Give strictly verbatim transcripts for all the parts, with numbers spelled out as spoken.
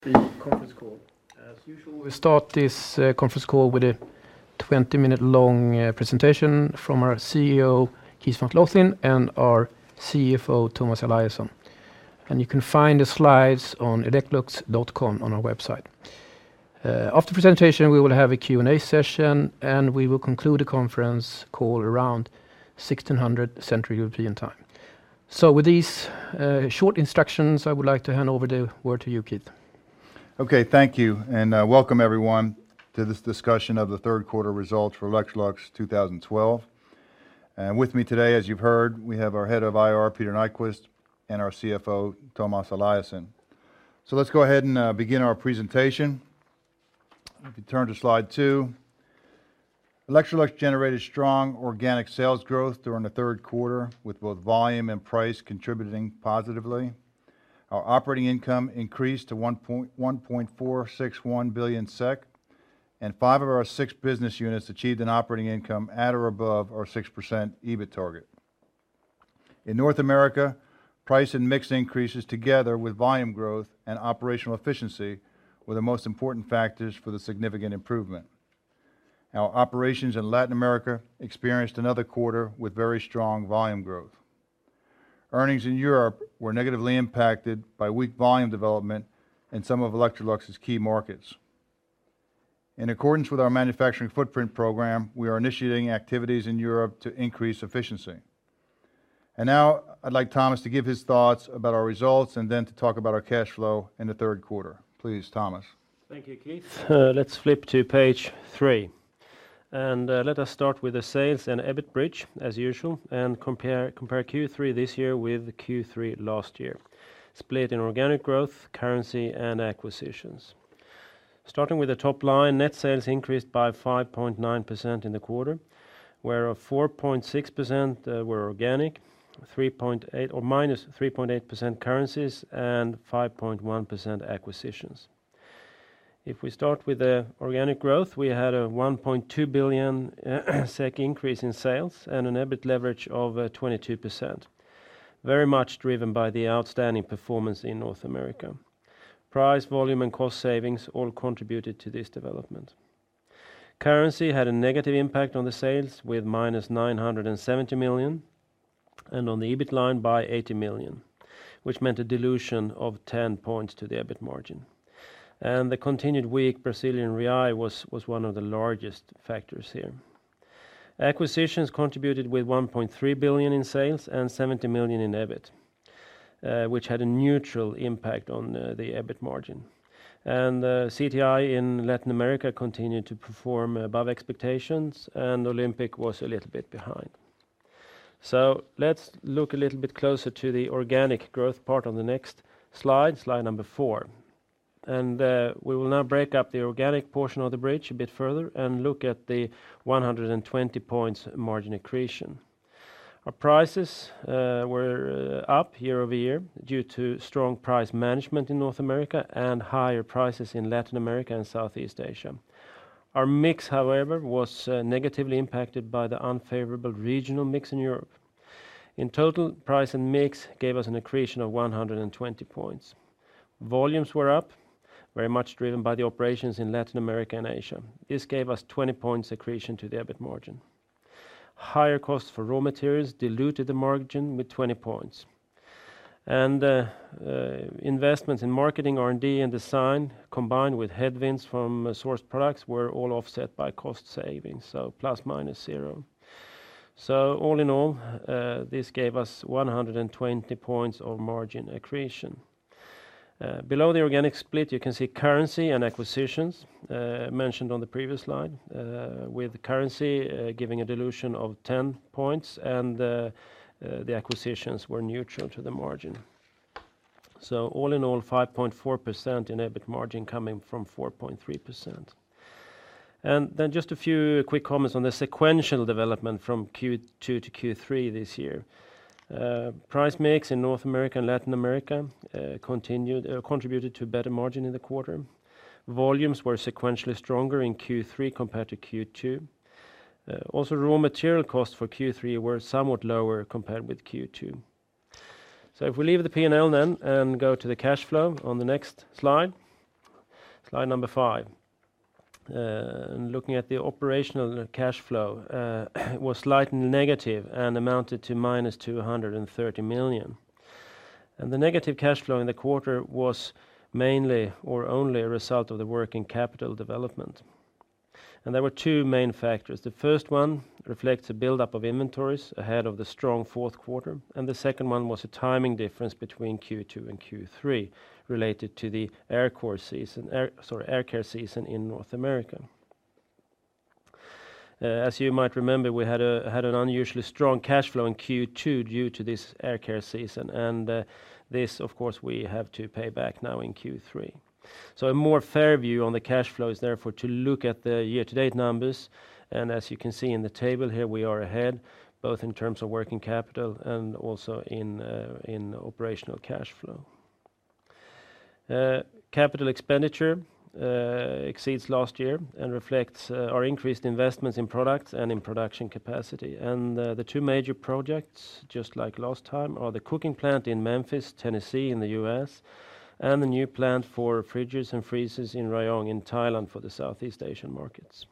The conference call. As usual, we start this uh, conference call with a twenty minute long uh, presentation from our C E O, Keith McLoughlin, and our C F O, Thomas Eliasson. And you can find the slides on electrolux dot com on our website. Uh, after the presentation, we will have a Q and A session, and we will conclude the conference call around sixteen hundred Central European time. So with these uh, short instructions, I would like to hand over the word to you, Keith. Okay, thank you, and uh, welcome everyone to this discussion of the third quarter results for Electrolux two thousand twelve. And with me today, as you've heard, we have our head of I R, Peter Nyquist, and our C F O, Thomas Eliasson. So let's go ahead and uh, begin our presentation. If you turn to slide two, Electrolux generated strong organic sales growth during the third quarter, with both volume and price contributing positively. Our operating income increased to one point four six one billion SEK, and five of our six business units achieved an operating income at or above our six percent EBIT target. In North America, price and mix increases together with volume growth and operational efficiency were the most important factors for the significant improvement. Our operations in Latin America experienced another quarter with very strong volume growth. Earnings in Europe were negatively impacted by weak volume development in some of Electrolux's key markets. In accordance with our manufacturing footprint program, we are initiating activities in Europe to increase efficiency. And now I'd like Thomas to give his thoughts about our results and then to talk about our cash flow in the third quarter. Please, Thomas. Thank you, Keith. Uh, let's flip to page three. And uh, let us start with the sales and EBIT bridge, as usual, and compare compare Q three this year with Q three last year, split in organic growth, currency, and acquisitions. Starting with the top line, net sales increased by five point nine percent in the quarter, where four point six percent uh, were organic, three point eight or minus three point eight percent currencies, and five point one percent acquisitions. If we start with the organic growth, we had a one point two billion SEK increase in sales and an EBIT leverage of uh, twenty-two percent, very much driven by the outstanding performance in North America. Price, volume, and cost savings all contributed to this development. Currency had a negative impact on the sales with minus nine hundred seventy million and on the EBIT line by eighty million, which meant a dilution of ten points to the EBIT margin. And the continued weak Brazilian real was, was one of the largest factors here. Acquisitions contributed with one point three billion in sales and seventy million in EBIT, uh, which had a neutral impact on uh, the EBIT margin. And uh, C T I in Latin America continued to perform above expectations, and Olympic was a little bit behind. So let's look a little bit closer to the organic growth part on the next slide, slide number four. And uh, we will now break up the organic portion of the bridge a bit further and look at the one hundred twenty points margin accretion. Our prices uh, were uh, up year over year due to strong price management in North America and higher prices in Latin America and Southeast Asia. Our mix, however, was uh, negatively impacted by the unfavorable regional mix in Europe. In total, price and mix gave us an accretion of one hundred twenty points. Volumes were up, very much driven by the operations in Latin America and Asia. This gave us twenty points accretion to the EBIT margin. Higher costs for raw materials diluted the margin with twenty points. And uh, uh, investments in marketing, R and D, and design, combined with headwinds from uh, sourced products, were all offset by cost savings, so plus minus zero. So all in all, uh, this gave us one hundred twenty points of margin accretion. Uh, below the organic split, you can see currency and acquisitions uh, mentioned on the previous slide, uh, with currency uh, giving a dilution of ten points, and uh, uh, the acquisitions were neutral to the margin. So all in all, five point four percent in EBIT margin coming from four point three percent. And then just a few quick comments on the sequential development from Q two to Q three this year. Uh, price mix in North America and Latin America uh, continued uh, contributed to better margin in the quarter. Volumes were sequentially stronger in Q three compared to Q two. Uh, also, raw material costs for Q three were somewhat lower compared with Q two. So if we leave the P and L then and go to the cash flow on the next slide, Slide number five. Uh, and looking at the operational cash flow, uh, it was slightly negative and amounted to minus two hundred thirty million. And the negative cash flow in the quarter was mainly or only a result of the working capital development. And there were two main factors. The first one reflects a build-up of inventories ahead of the strong fourth quarter, and the second one was a timing difference between Q two and Q three related to the air core season, air, sorry, air care season in North America. Uh, as you might remember, we had a had an unusually strong cash flow in Q two due to this air care season, and uh, this, of course, we have to pay back now in Q three. So a more fair view on the cash flow is therefore to look at the year-to-date numbers, and as you can see in the table here, we are ahead, both in terms of working capital and also in uh, in operational cash flow. Uh, capital expenditure uh, exceeds last year and reflects uh, our increased investments in products and in production capacity. And uh, the two major projects, just like last time, are the cooking plant in Memphis, Tennessee in the U S, and the new plant for fridges and freezers in Rayong in Thailand for the Southeast Asian markets.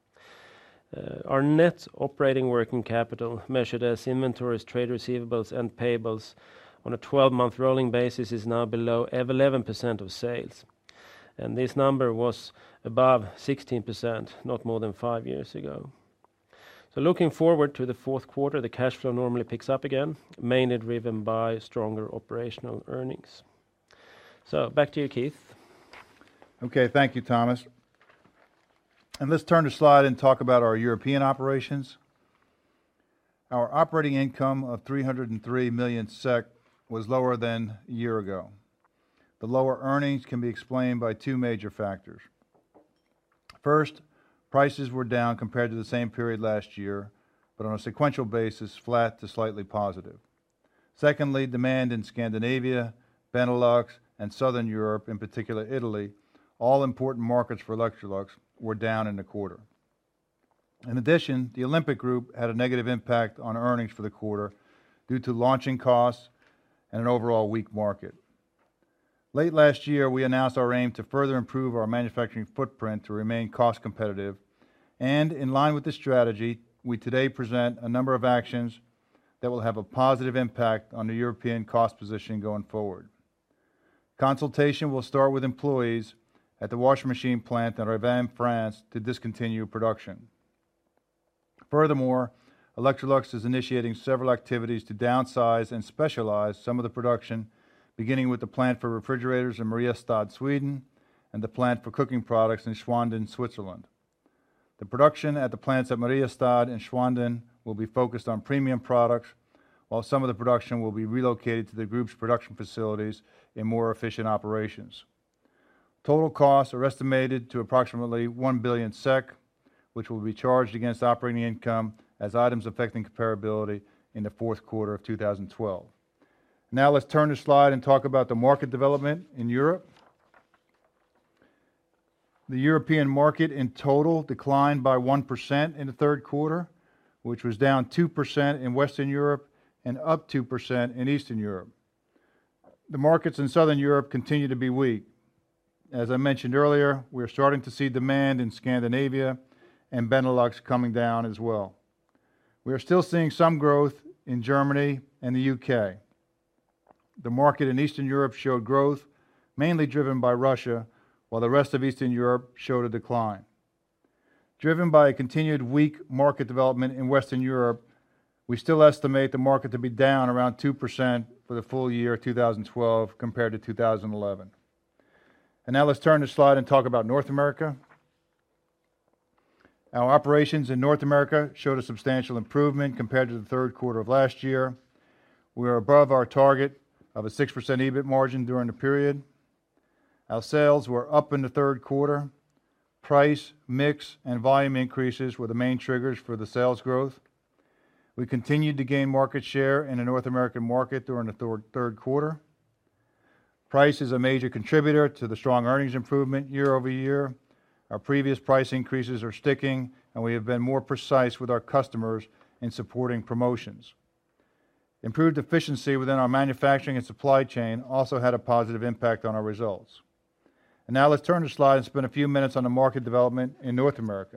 Uh, our net operating working capital, measured as inventories, trade receivables, and payables on a twelve-month rolling basis, is now below eleven percent of sales. And this number was above sixteen percent not more than five years ago. So looking forward to the fourth quarter, the cash flow normally picks up again, mainly driven by stronger operational earnings. So back to you, Keith. Okay, thank you, Thomas. And let's turn the slide and talk about our European operations. Our operating income of three hundred three million SEK was lower than a year ago. The lower earnings can be explained by two major factors. First, prices were down compared to the same period last year, but on a sequential basis, flat to slightly positive. Secondly, demand in Scandinavia, Benelux, and Southern Europe, in particular Italy, all important markets for Electrolux, were down in the quarter. In addition, the Olympic Group had a negative impact on earnings for the quarter due to launching costs and an overall weak market. Late last year, we announced our aim to further improve our manufacturing footprint to remain cost competitive, and in line with this strategy, we today present a number of actions that will have a positive impact on the European cost position going forward. Consultation will start with employees at the washing machine plant in Revin, France, to discontinue production. Furthermore, Electrolux is initiating several activities to downsize and specialize some of the production, beginning with the plant for refrigerators in Mariestad, Sweden, and the plant for cooking products in Schwanden, Switzerland. The production at the plants at Mariestad and Schwanden will be focused on premium products, while some of the production will be relocated to the group's production facilities in more efficient operations. Total costs are estimated to approximately one billion SEK, which will be charged against operating income as items affecting comparability in the fourth quarter of two thousand twelve. Now let's turn the slide and talk about the market development in Europe. The European market in total declined by one percent in the third quarter, which was down two percent in Western Europe and up two percent in Eastern Europe. The markets in Southern Europe continue to be weak. As I mentioned earlier, we're starting to see demand in Scandinavia and Benelux coming down as well. We are still seeing some growth in Germany and the U K. The market in Eastern Europe showed growth, mainly driven by Russia, while the rest of Eastern Europe showed a decline. Driven by a continued weak market development in Western Europe, we still estimate the market to be down around two percent for the full year two thousand twelve compared to two thousand eleven. And now let's turn the slide and talk about North America. Our operations in North America showed a substantial improvement compared to the third quarter of last year. We are above our target of a six percent E B I T margin during the period. Our sales were up in the third quarter. Price, mix, and volume increases were the main triggers for the sales growth. We continued to gain market share in the North American market during the third, third quarter. Price is a major contributor to the strong earnings improvement year over year. Our previous price increases are sticking, and we have been more precise with our customers in supporting promotions. Improved efficiency within our manufacturing and supply chain also had a positive impact on our results. And And now let's turn the slide and spend a few minutes on the market development in North America.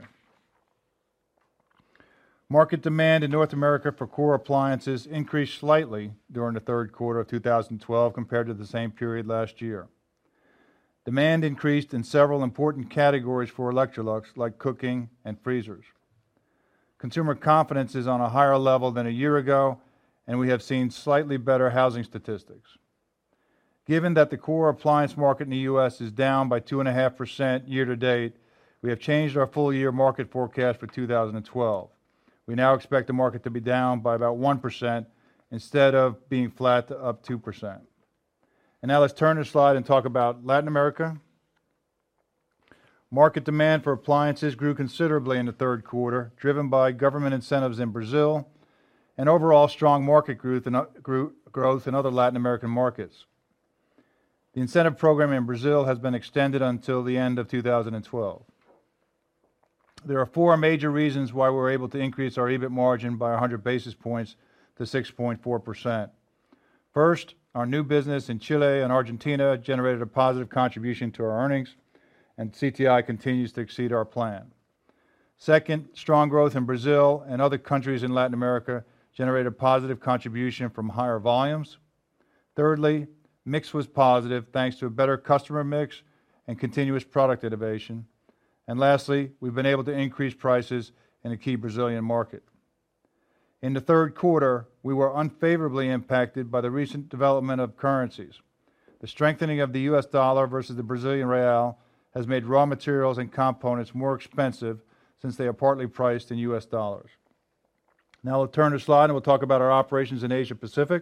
Market demand in North America for core appliances increased slightly during the third quarter of two thousand twelve compared to the same period last year. Demand increased in several important categories for Electrolux, like cooking and freezers. Consumer confidence is on a higher level than a year ago, and we have seen slightly better housing statistics. Given that the core appliance market in the U S is down by two point five percent year to date, we have changed our full-year market forecast for two thousand twelve. We now expect the market to be down by about one percent instead of being flat to up two percent. And now let's turn the slide and talk about Latin America. Market demand for appliances grew considerably in the third quarter, driven by government incentives in Brazil and overall strong market growth in, growth in other Latin American markets. The incentive program in Brazil has been extended until the end of two thousand twelve. There are four major reasons why we're able to increase our EBIT margin by one hundred basis points to six point four percent. First, our new business in Chile and Argentina generated a positive contribution to our earnings, and C T I continues to exceed our plan. Second, strong growth in Brazil and other countries in Latin America generated a positive contribution from higher volumes. Thirdly, mix was positive thanks to a better customer mix and continuous product innovation. And lastly, we've been able to increase prices in the key Brazilian market. In the third quarter, we were unfavorably impacted by the recent development of currencies. The strengthening of the U S dollar versus the Brazilian real has made raw materials and components more expensive since they are partly priced in U S dollars. Now we'll turn the slide and we'll talk about our operations in Asia Pacific.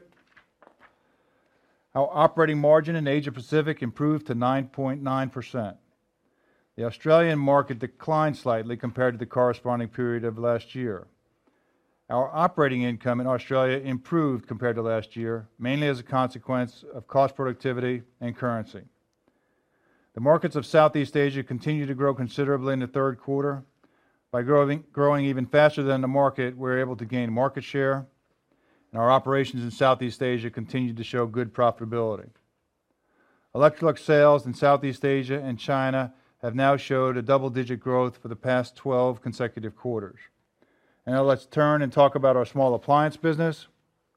Our operating margin in Asia Pacific improved to nine point nine percent. The Australian market declined slightly compared to the corresponding period of last year. Our operating income in Australia improved compared to last year, mainly as a consequence of cost productivity and currency. The markets of Southeast Asia continue to grow considerably in the third quarter. By growing, growing even faster than the market, we're able to gain market share, and our operations in Southeast Asia continue to show good profitability. Electrolux sales in Southeast Asia and China have now showed a double-digit growth for the past twelve consecutive quarters. And now let's turn and talk about our small appliance business.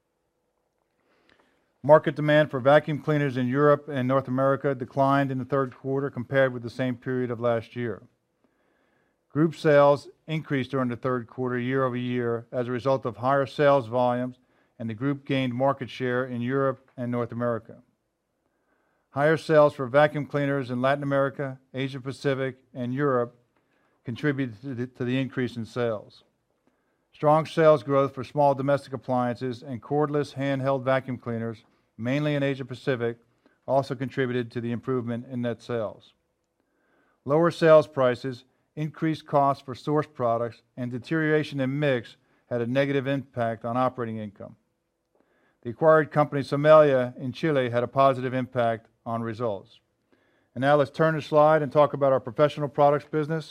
Market demand for vacuum cleaners in Europe and North America declined in the third quarter compared with the same period of last year. Group sales increased during the third quarter year over year as a result of higher sales volumes, and the group gained market share in Europe and North America. Higher sales for vacuum cleaners in Latin America, Asia Pacific, and Europe contributed to the, to the increase in sales. Strong sales growth for small domestic appliances and cordless handheld vacuum cleaners, mainly in Asia Pacific, also contributed to the improvement in net sales. Lower sales prices, increased costs for source products, and deterioration in mix had a negative impact on operating income. The acquired company Somela in Chile had a positive impact on results. And now let's turn the slide and talk about our professional products business.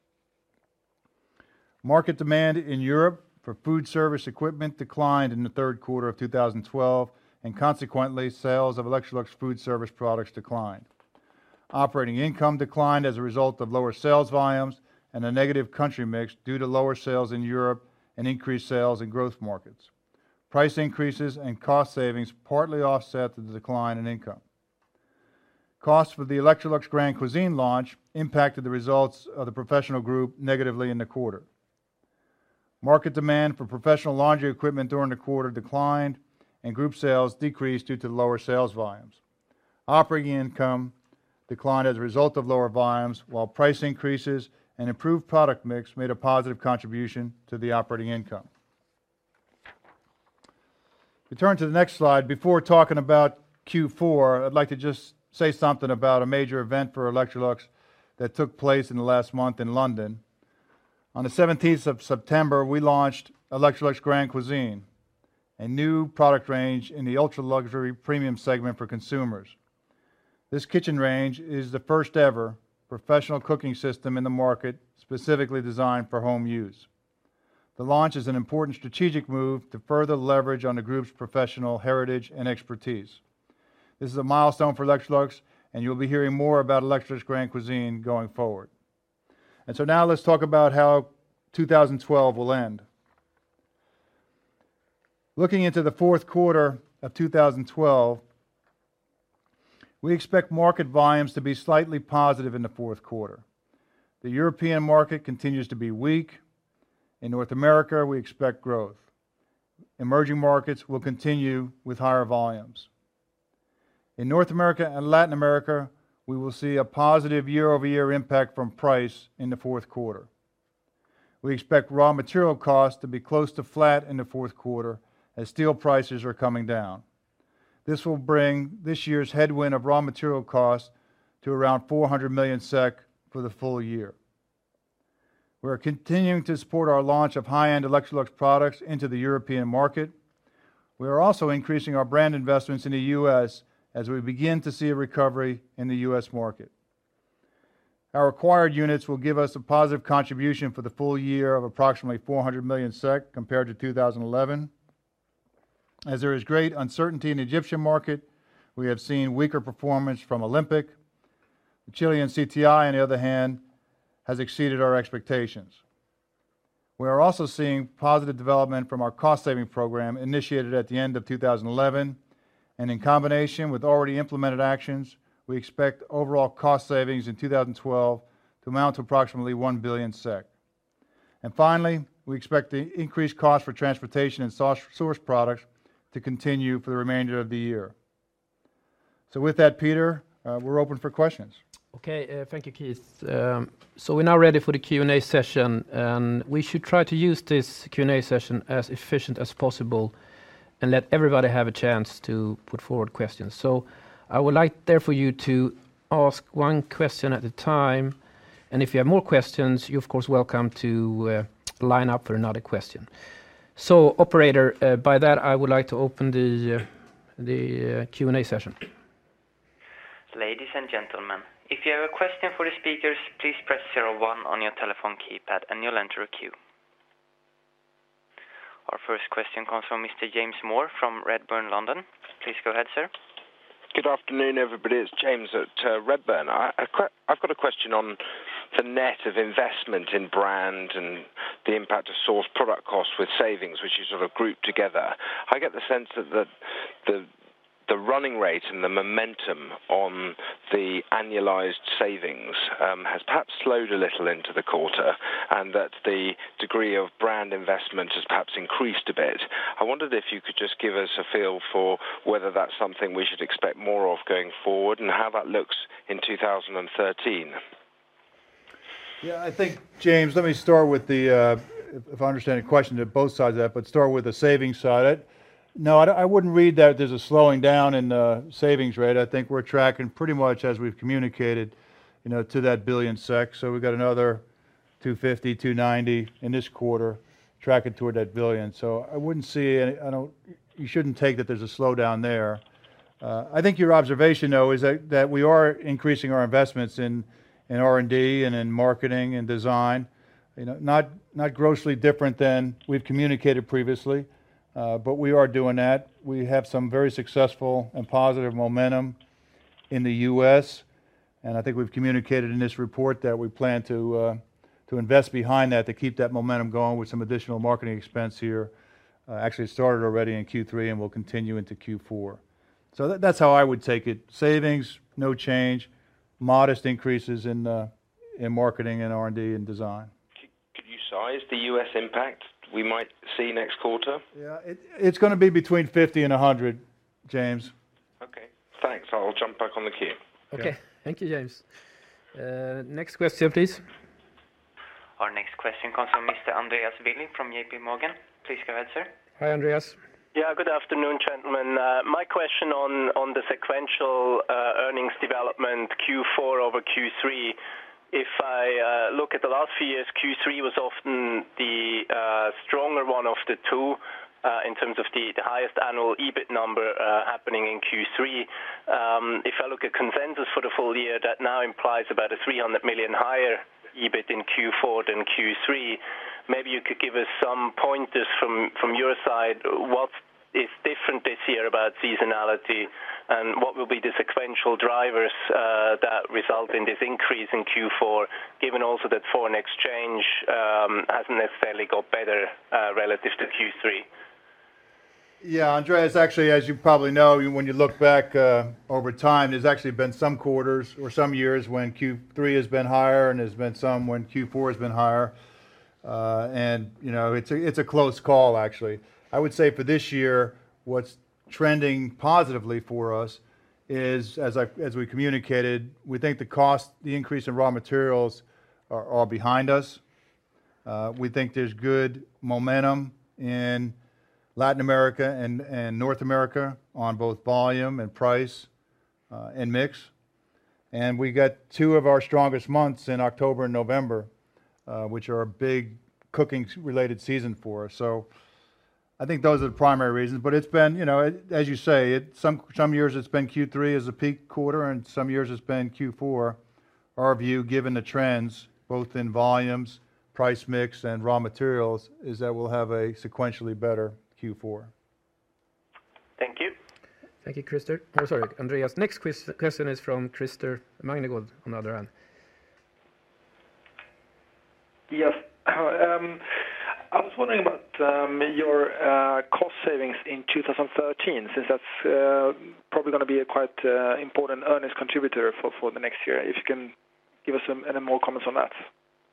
Market demand in Europe for food service equipment declined in the third quarter of two thousand twelve, and consequently sales of Electrolux food service products declined. Operating income declined as a result of lower sales volumes and a negative country mix due to lower sales in Europe and increased sales in growth markets. Price increases and cost savings partly offset the decline in income. Costs for the Electrolux Grand Cuisine launch impacted the results of the professional group negatively in the quarter. Market demand for professional laundry equipment during the quarter declined, and group sales decreased due to lower sales volumes. Operating income declined as a result of lower volumes, while price increases and improved product mix made a positive contribution to the operating income. We turn to the next slide. Before talking about Q four, I'd like to just say something about a major event for Electrolux that took place in the last month in London. On the seventeenth of September, we launched Electrolux Grand Cuisine, a new product range in the ultra-luxury premium segment for consumers. This kitchen range is the first ever professional cooking system in the market specifically designed for home use. The launch is an important strategic move to further leverage on the group's professional heritage and expertise. This is a milestone for Electrolux and you'll be hearing more about Electrolux Grand Cuisine going forward. And so now let's talk about how two thousand twelve will end. Looking into the fourth quarter of two thousand twelve, we expect market volumes to be slightly positive in the fourth quarter. The European market continues to be weak. In North America, we expect growth. Emerging markets will continue with higher volumes. In North America and Latin America, we will see a positive year-over-year impact from price in the fourth quarter. We expect raw material costs to be close to flat in the fourth quarter as steel prices are coming down. This will bring this year's headwind of raw material costs to around four hundred million SEK for the full year. We are continuing to support our launch of high-end Electrolux products into the European market. We are also increasing our brand investments in the U S as we begin to see a recovery in the U S market. Our acquired units will give us a positive contribution for the full year of approximately four hundred million SEK compared to two thousand eleven. As there is great uncertainty in the Egyptian market, we have seen weaker performance from Olympic. The Chilean C T I, on the other hand, has exceeded our expectations. We are also seeing positive development from our cost-saving program initiated at the end of two thousand eleven, and in combination with already implemented actions, we expect overall cost savings in two thousand twelve to amount to approximately one billion SEK. And finally, we expect the increased cost for transportation and source products to continue for the remainder of the year. So with that, Peter, uh, we're open for questions. Okay, uh, thank you, Keith. Um, so we're now ready for the Q and A session, and we should try to use this Q and A session as efficient as possible and let everybody have a chance to put forward questions. So I would like therefore you to ask one question at a time, and if you have more questions, you're of course welcome to uh, line up for another question. So, operator, uh, by that I would like to open the, uh, the uh, Q and A session. Ladies and gentlemen, if you have a question for the speakers, please press zero one on your telephone keypad and you'll enter a queue. Our first question comes from Mister James Moore from Redburn London. Please go ahead, sir. Good afternoon, everybody. It's James at uh, Redburn. I, I, I've got a question on the net of investment in brand and the impact of source product costs with savings, which you sort of group together. I get the sense that the, the the running rate and the momentum on the annualized savings um, has perhaps slowed a little into the quarter, and that the degree of brand investment has perhaps increased a bit. I wondered if you could just give us a feel for whether that's something we should expect more of going forward and how that looks in two thousand thirteen. Yeah, I think, James, let me start with the, uh, if I understand the question, to both sides of that, but start with the savings side. I, no, I, I wouldn't read that there's a slowing down in the savings rate. I think we're tracking pretty much as we've communicated, you know, to that billion sec. So we've got another two fifty, two ninety in this quarter, tracking toward that billion. So I wouldn't see any, I don't, you shouldn't take that there's a slowdown there. Uh, I think your observation, though, is that, that we are increasing our investments in in R and D and in marketing and design, you know, not not grossly different than we've communicated previously, uh, but we are doing that. We have some very successful and positive momentum in the U S, and I think we've communicated in this report that we plan to uh, to invest behind that to keep that momentum going with some additional marketing expense here. Uh, actually, it started already in Q three and will continue into Q four. So that, that's how I would take it. Savings, no change. Modest increases in uh, in marketing and R and D and design. Could you size the U S impact we might see next quarter? Yeah, it, it's going to be between fifty and one hundred, James. Okay, thanks. I'll jump back on the queue. Okay, okay. Thank you, James. Uh, next question, please. Our next question comes from Mister Andreas Willi from J P Morgan. Please go ahead, sir. Hi, Andreas. Yeah, good afternoon, gentlemen. Uh, my question on, on the sequential uh, earnings development Q four over Q three. If I uh, look at the last few years, Q three was often the uh, stronger one of the two uh, in terms of the, the highest annual EBIT number uh, happening in Q three. Um, if I look at consensus for the full year, that now implies about a three hundred million higher EBIT in Q four than Q three. Maybe you could give us some pointers from, from your side. What's is different this year about seasonality, and what will be the sequential drivers uh, that result in this increase in Q four, given also that foreign exchange um, hasn't necessarily got better uh, relative to Q three? Yeah, Andreas, actually, as you probably know, when you look back uh, over time, there's actually been some quarters or some years when Q three has been higher, and there's been some when Q four has been higher. Uh, and, you know, it's a, it's a close call, actually. I would say for this year, what's trending positively for us is, as I, as we communicated, we think the cost, the increase in raw materials are, are behind us. Uh, we think there's good momentum in Latin America and, and North America on both volume and price uh, and mix. And we got two of our strongest months in October and November, uh, which are a big cooking related season for us. So I think those are the primary reasons, but it's been, you know, it, as you say, it, some, some years it's been Q three as a peak quarter, and some years it's been Q four. Our view, given the trends, both in volumes, price mix, and raw materials, is that we'll have a sequentially better Q four. Thank you. Thank you, Christer. Oh, sorry, Andreas. Next quiz, question is from Christer Magnegold on the other hand. Yes. Um, I was wondering about um, your uh, cost savings in two thousand thirteen, since that's uh, probably going to be a quite uh, important earnings contributor for, for the next year. If you can give us some, any more comments on that.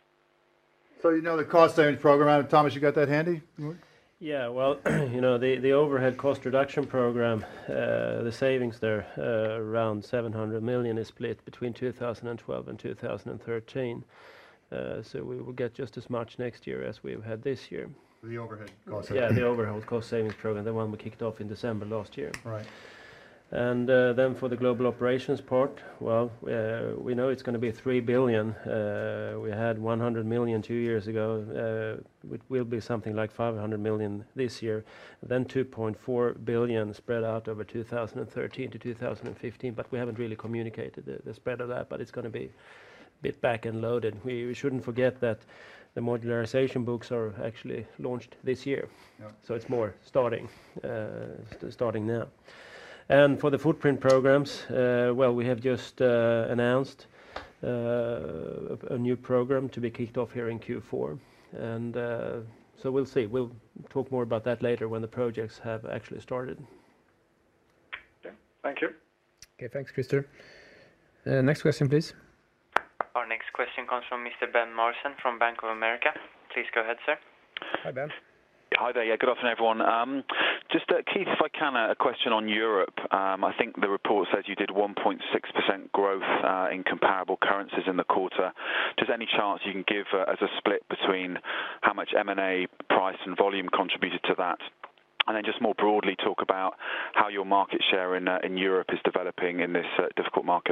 So you know the cost savings program, Thomas, you got that handy? Yeah, well, you know, the, the overhead cost reduction program, uh, the savings there, uh, around seven hundred million is split between two thousand twelve and two thousand thirteen. Uh, so we will get just as much next year as we've had this year. The overhead cost Yeah, the overhead cost savings program, the one we kicked off in December last year. Right. And uh, then for the global operations part, well, uh, we know it's going to be three billion. Uh, we had one hundred million two years ago. Uh, it will be something like five hundred million this year. Then two point four billion spread out over two thousand thirteen to two thousand fifteen. But we haven't really communicated the, the spread of that. But it's going to be a bit back and loaded. We, we shouldn't forget that the modularization books are actually launched this year. Yep. So So it's more starting, uh, st- starting now. And for the footprint programs, uh, well, we have just uh, announced uh, a, a new program to be kicked off here in Q four. And uh, so we'll see. We'll talk more about that later when the projects have actually started. Okay. Thank you. Okay, thanks, Christer. Uh, next question, please. Our next question comes from Mister Ben Morrison from Bank of America. Please go ahead, sir. Hi, Ben. Hi there. Yeah, good afternoon, everyone. Um, just, uh, Keith, if I can, uh, a question on Europe. Um, I think the report says you did one point six percent growth uh, in comparable currencies in the quarter. Just any chance you can give uh, as a split between how much M and A, price and volume contributed to that? And then just more broadly talk about how your market share in, uh, in Europe is developing in this uh, difficult market.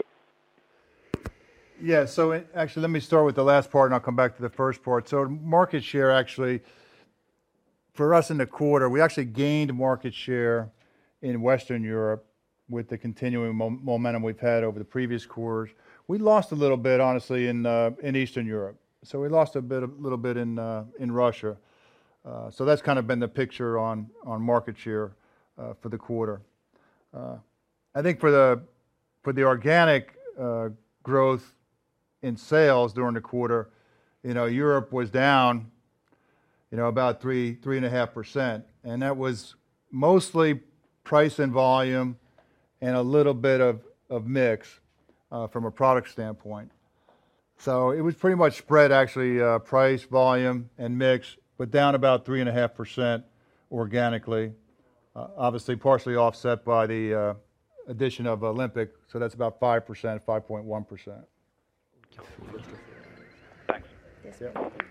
Yeah, so it, actually, let me start with the last part, and I'll come back to the first part. So market share, actually, for us in the quarter, we actually gained market share in Western Europe with the continuing mo- momentum we've had over the previous quarters. We lost a little bit, honestly, in uh, in Eastern Europe. So we lost a bit, a little bit in uh, in Russia. Uh, so that's kind of been the picture on on market share uh, for the quarter. Uh, I think for the for the organic uh, growth in sales during the quarter, you know, Europe was down, you know, about three, three and a half percent. And that was mostly price and volume and a little bit of, of mix uh, from a product standpoint. So it was pretty much spread, actually, uh, price, volume, and mix, but down about three and a half percent organically. Uh, obviously partially offset by the uh, addition of Olympic. So that's about five percent, five point one percent. Thanks. Yeah.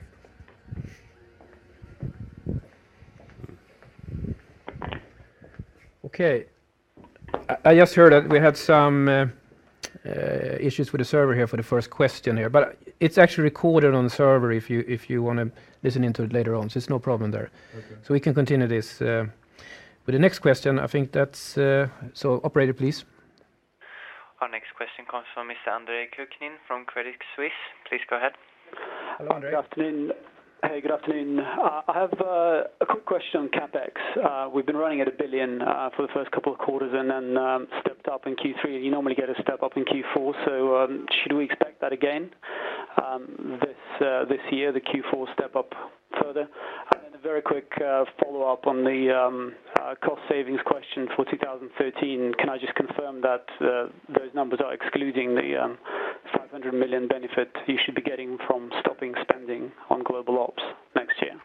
Okay. I, I just heard that we had some uh, uh, issues with the server here for the first question here, but it's actually recorded on the server if you if you want to listen into it later on, so it's no problem there. Okay. So we can continue this uh, with the next question. I think that's uh, so. Operator, please. Our next question comes from Mister Andre Kukhnin from Credit Suisse. Please go ahead. Hello, Andre. Good afternoon. Hey, good afternoon. Uh, I have uh, a quick question on CapEx. Uh, we've been running at a billion uh, for the first couple of quarters and then um, stepped up in Q three. You normally get a step up in Q four, so um, should we expect that again um, this uh, this year, the Q four step up further? And then a very quick uh, follow-up on the um, uh, cost savings question for two thousand thirteen. Can I just confirm that uh, those numbers are excluding the um, five hundred million benefit you should be getting from stopping spending on global ops next year?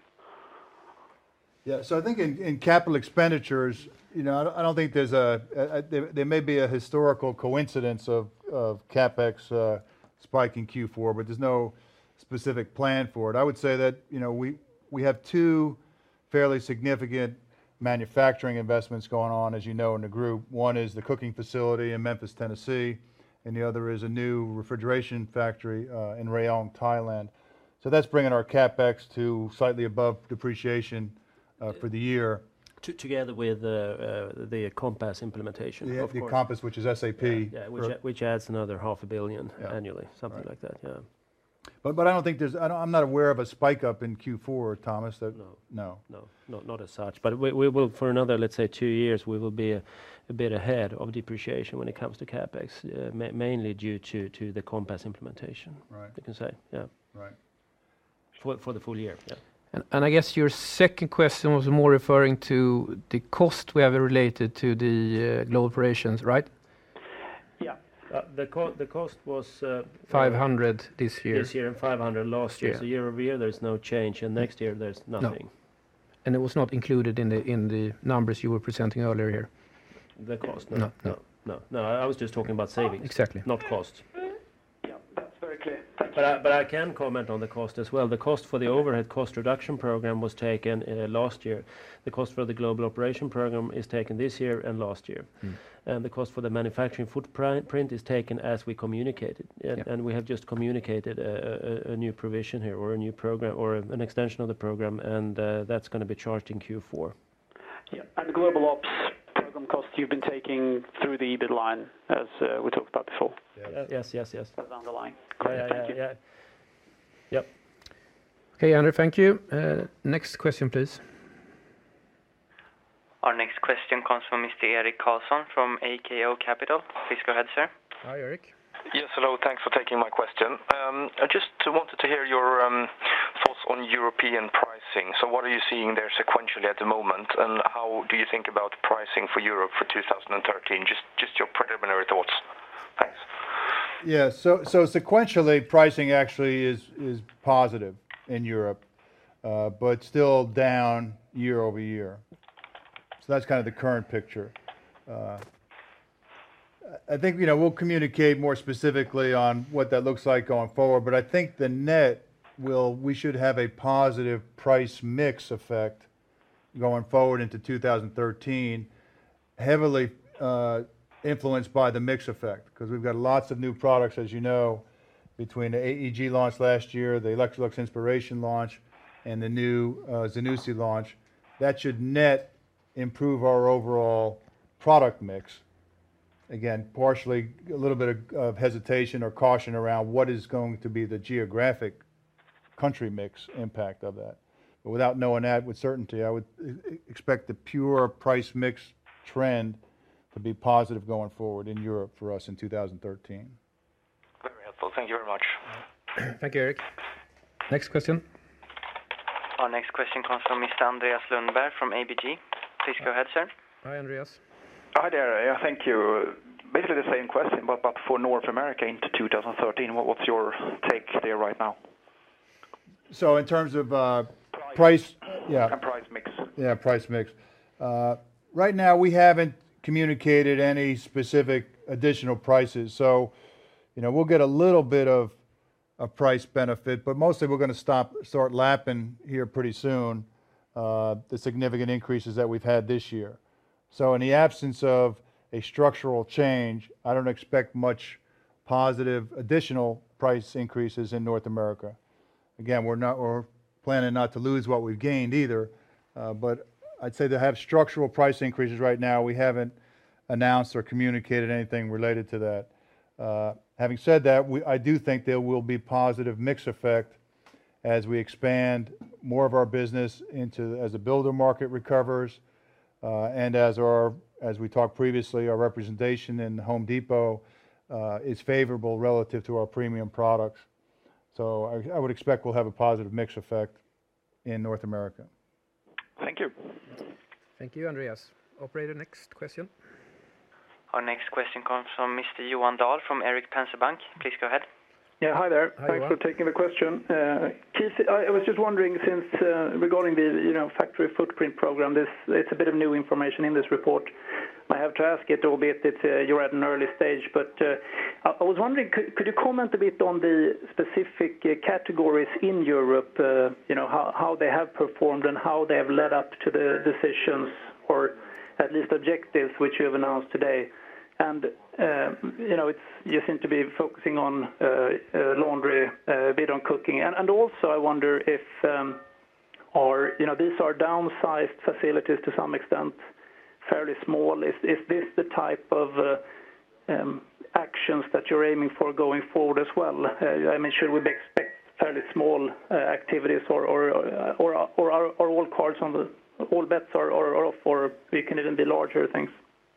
Yeah, so I think in, in capital expenditures, you know, I don't, I don't think there's a, a, a there, there may be a historical coincidence of, of CapEx uh, spike in Q four, but there's no specific plan for it. I would say that, you know, we, we have two fairly significant manufacturing investments going on, as you know, in the group. One is the cooking facility in Memphis, Tennessee, and the other is a new refrigeration factory uh, in Rayong, Thailand. So that's bringing our CapEx to slightly above depreciation uh, for the year. To, together with uh, uh, the Compass implementation, The, of the course. Compass, which is S A P. Yeah, yeah, which, for- a- which adds another half a billion Yeah. annually, something Right. like that. Yeah. But, but I don't think there's, I don't, I'm not aware of a spike up in Q four, Thomas, that, No. no. No, not not as such. But we, we will, for another, let's say, two years, we will be a, a bit ahead of depreciation when it comes to CapEx, uh, ma- mainly due to, to the Compass implementation. Right. You can say, yeah, Right. for for the full year. Yeah. And, and I guess your second question was more referring to the cost we have related to the uh, global operations, right? Yeah. Uh, the co- the cost was uh, five uh, hundred this year. this year and five hundred last year. Yeah. So year over year, there's no change, and next year there's nothing. And it was not included in the in the numbers you were presenting earlier here. The cost, No, no, no. no, no, no. I I was just talking about savings, Exactly. not cost. Yeah, that's very clear. Thank But I, but I can comment on the cost as well. The cost for the overhead cost reduction program was taken uh, last year. The cost for the global operation program is taken this year and last year. Mm. And the cost for the manufacturing footprint is taken as we communicated. And, Yeah. and we have just communicated a, a, a new provision here, or a new program, or a, an extension of the program, and uh, that's going to be charged in Q four. Yeah, and the global ops program costs you've been taking through the EBIT line, as uh, we talked about before. Uh, yes, yes, yes. That's underlying. Yeah, Great, yeah, thank yeah, you. yeah. Yep. Okay, Andrew, thank you. Uh, next question, please. Our next question comes from Mister Erik Karlsson from A K O Capital. Please go ahead, sir. Hi, Eric. Yes, hello. Thanks for taking my question. Um, I just wanted to hear your um, thoughts on European pricing. So what are you seeing there sequentially at the moment, and how do you think about pricing for Europe for two thousand thirteen? Just just your preliminary thoughts. Thanks. Yeah, so, so sequentially, pricing actually is, is positive in Europe, uh, but still down year over year. So that's kind of the current picture. Uh, I think, you know, we'll communicate more specifically on what that looks like going forward, but I think the net will, we should have a positive price mix effect going forward into two thousand thirteen, heavily uh, influenced by the mix effect, because we've got lots of new products, as you know, between the A E G launch last year, the Electrolux Inspiration launch, and the new uh, Zanussi launch. That should net improve our overall product mix. Again, partially a little bit of, of hesitation or caution around what is going to be the geographic country mix impact of that. But without knowing that with certainty, I would e- expect the pure price mix trend to be positive going forward in Europe for us in two thousand thirteen. Very helpful. Thank you very much. Thank you, Eric. Next question. Our next question comes from Mister Andreas Lundberg from A B G. Please go ahead, sir. Hi, Andreas. Hi there. Yeah, thank you. Basically the same question, but but for North America into two thousand thirteen, what, what's your take there right now? So in terms of uh, price, yeah, And price mix. yeah, price mix. Uh, right now, we haven't communicated any specific additional prices. So, you know, we'll get a little bit of a price benefit, but mostly we're going to stop, start lapping here pretty soon uh, the significant increases that we've had this year. So in the absence of a structural change, I don't expect much positive additional price increases in North America. Again, we're not, we're planning not to lose what we've gained either, uh, but I'd say to have structural price increases right now, we haven't announced or communicated anything related to that. Uh, having said that, we, I do think there will be positive mix effect as we expand more of our business into, as the builder market recovers, uh, and as our, as we talked previously, our representation in Home Depot uh, is favorable relative to our premium products. So I, I would expect we'll have a positive mix effect in North America. Thank you. Thank you, Andreas. Operator, next question. Our next question comes from Mister Johan Dahl from Erik Penser Bank. Please go ahead. Yeah, hi there. Hi, Thanks Johan. for taking the question. Uh, Keith, I, I was just wondering, since uh, regarding the you know factory footprint program, this it's a bit of new information in this report. I have to ask it, albeit it's, uh, you're at an early stage, but uh, I, I was wondering, could, could you comment a bit on the specific uh, categories in Europe, uh, you know, how, how they have performed and how they have led up to the decisions, or at least objectives, which you have announced today? And, uh, you know, it's, you seem to be focusing on uh, uh, laundry, uh, a bit on cooking. And, and also I wonder if, um, are, you know, these are downsized facilities to some extent, fairly small. Is, is this the type of uh, um, actions that you're aiming for going forward as well? Uh, I mean, should we expect fairly small uh, activities, or, or, or, or are, are all cards on the, all bets are, are, are off, or it can even be larger things?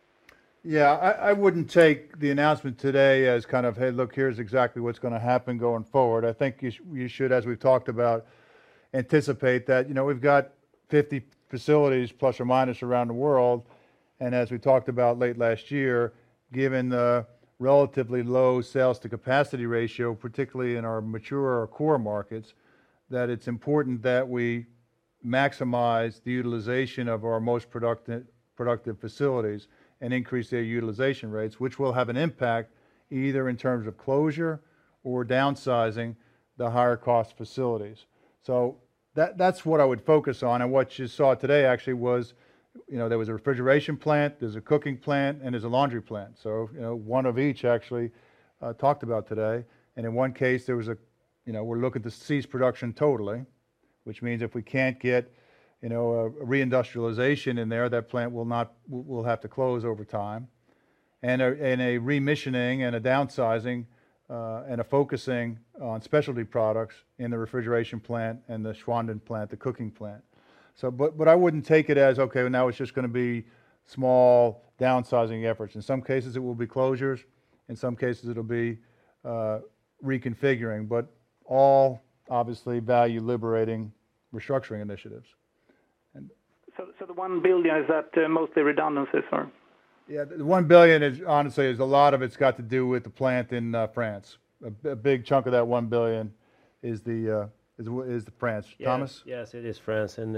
Yeah, I, I wouldn't take the announcement today as kind of, hey, look, here's exactly what's going to happen going forward. I think you, sh you should, as we've talked about, anticipate that, you know, we've got fifty facilities plus or minus around the world. And as we talked about late last year, given the relatively low sales to capacity ratio, particularly in our mature or core markets, that it's important that we maximize the utilization of our most productive, productive facilities and increase their utilization rates, which will have an impact either in terms of closure or downsizing the higher cost facilities. So that, that's what I would focus on. And what you saw today actually was, you know, there was a refrigeration plant, there's a cooking plant, and there's a laundry plant. So, you know, one of each actually uh, talked about today. And in one case, there was a, you know, we're looking to cease production totally, which means if we can't get, you know, a, a reindustrialization in there, that plant will not, will have to close over time. And a, and a remissioning and a downsizing uh, and a focusing on specialty products in the refrigeration plant and the Schwanden plant, the cooking plant. So, but, but I wouldn't take it as, okay, well, now it's just going to be small downsizing efforts. In some cases, it will be closures. In some cases, it'll be uh, reconfiguring, but all obviously value liberating restructuring initiatives. And so, so the one billion, is that uh, mostly redundancies, or? Yeah, the one billion is honestly is a lot of it's got to do with the plant in uh, France. A, a big chunk of that one billion is the uh, is is the France. Yes, Thomas? Yes, it is France, and uh,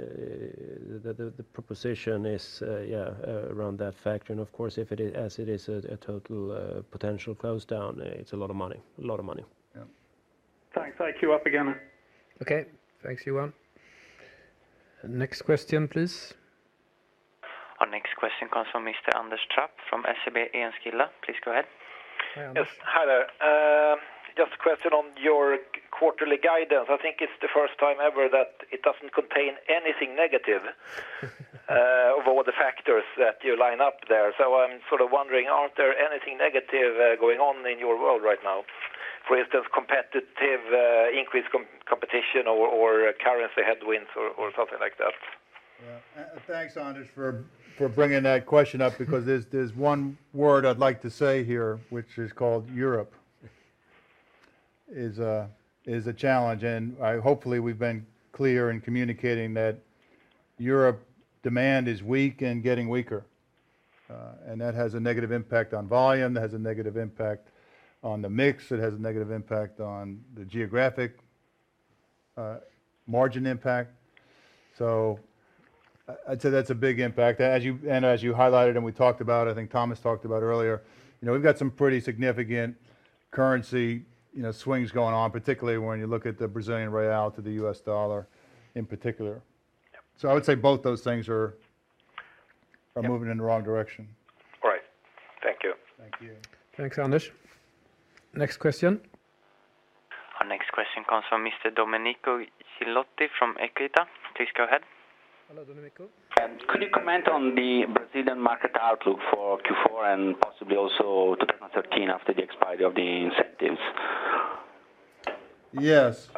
the, the the proposition is uh, yeah uh, around that factor. And of course, if it is as it is a, a total uh, potential close down, uh, it's a lot of money, a lot of money. Yeah. Thanks. I queue up again. Okay, thanks, Johan. Next question, please. Our next question comes from Mister Anders Trapp from S E B Enskilda. Please go ahead. Hi, Anders. Yes, hi there. Uh, just a question on your quarterly guidance. I think it's the first time ever that it doesn't contain anything negative uh, of all the factors that you line up there. So I'm sort of wondering, aren't there anything negative uh, going on in your world right now? For instance, competitive, uh, increased com competition or, or currency headwinds or, or something like that. Yeah. Uh, thanks, Anders, for for bringing that question up, because there's there's one word I'd like to say here, which is called Europe. Is a is a challenge, and I hopefully we've been clear in communicating that Europe demand is weak and getting weaker, uh, and that has a negative impact on volume. That has a negative impact on the mix. It has a negative impact on the geographic uh, margin impact. So I'd say that's a big impact. As you and as you highlighted and we talked about, I think Thomas talked about earlier, you know, we've got some pretty significant currency, you know, swings going on, particularly when you look at the Brazilian real to the U S dollar in particular. Yep. So I would say both those things are are yep. moving in the wrong direction. All right. Thank you. Thank you. Thanks, Anders. Next question. Our next question comes from Mister Domenico Ghilotti from Equita. Please go ahead. Hello, Domenico. Um, could you comment on the Brazilian market outlook for Q four and possibly also twenty thirteen after the expiry of the incentives? Yes.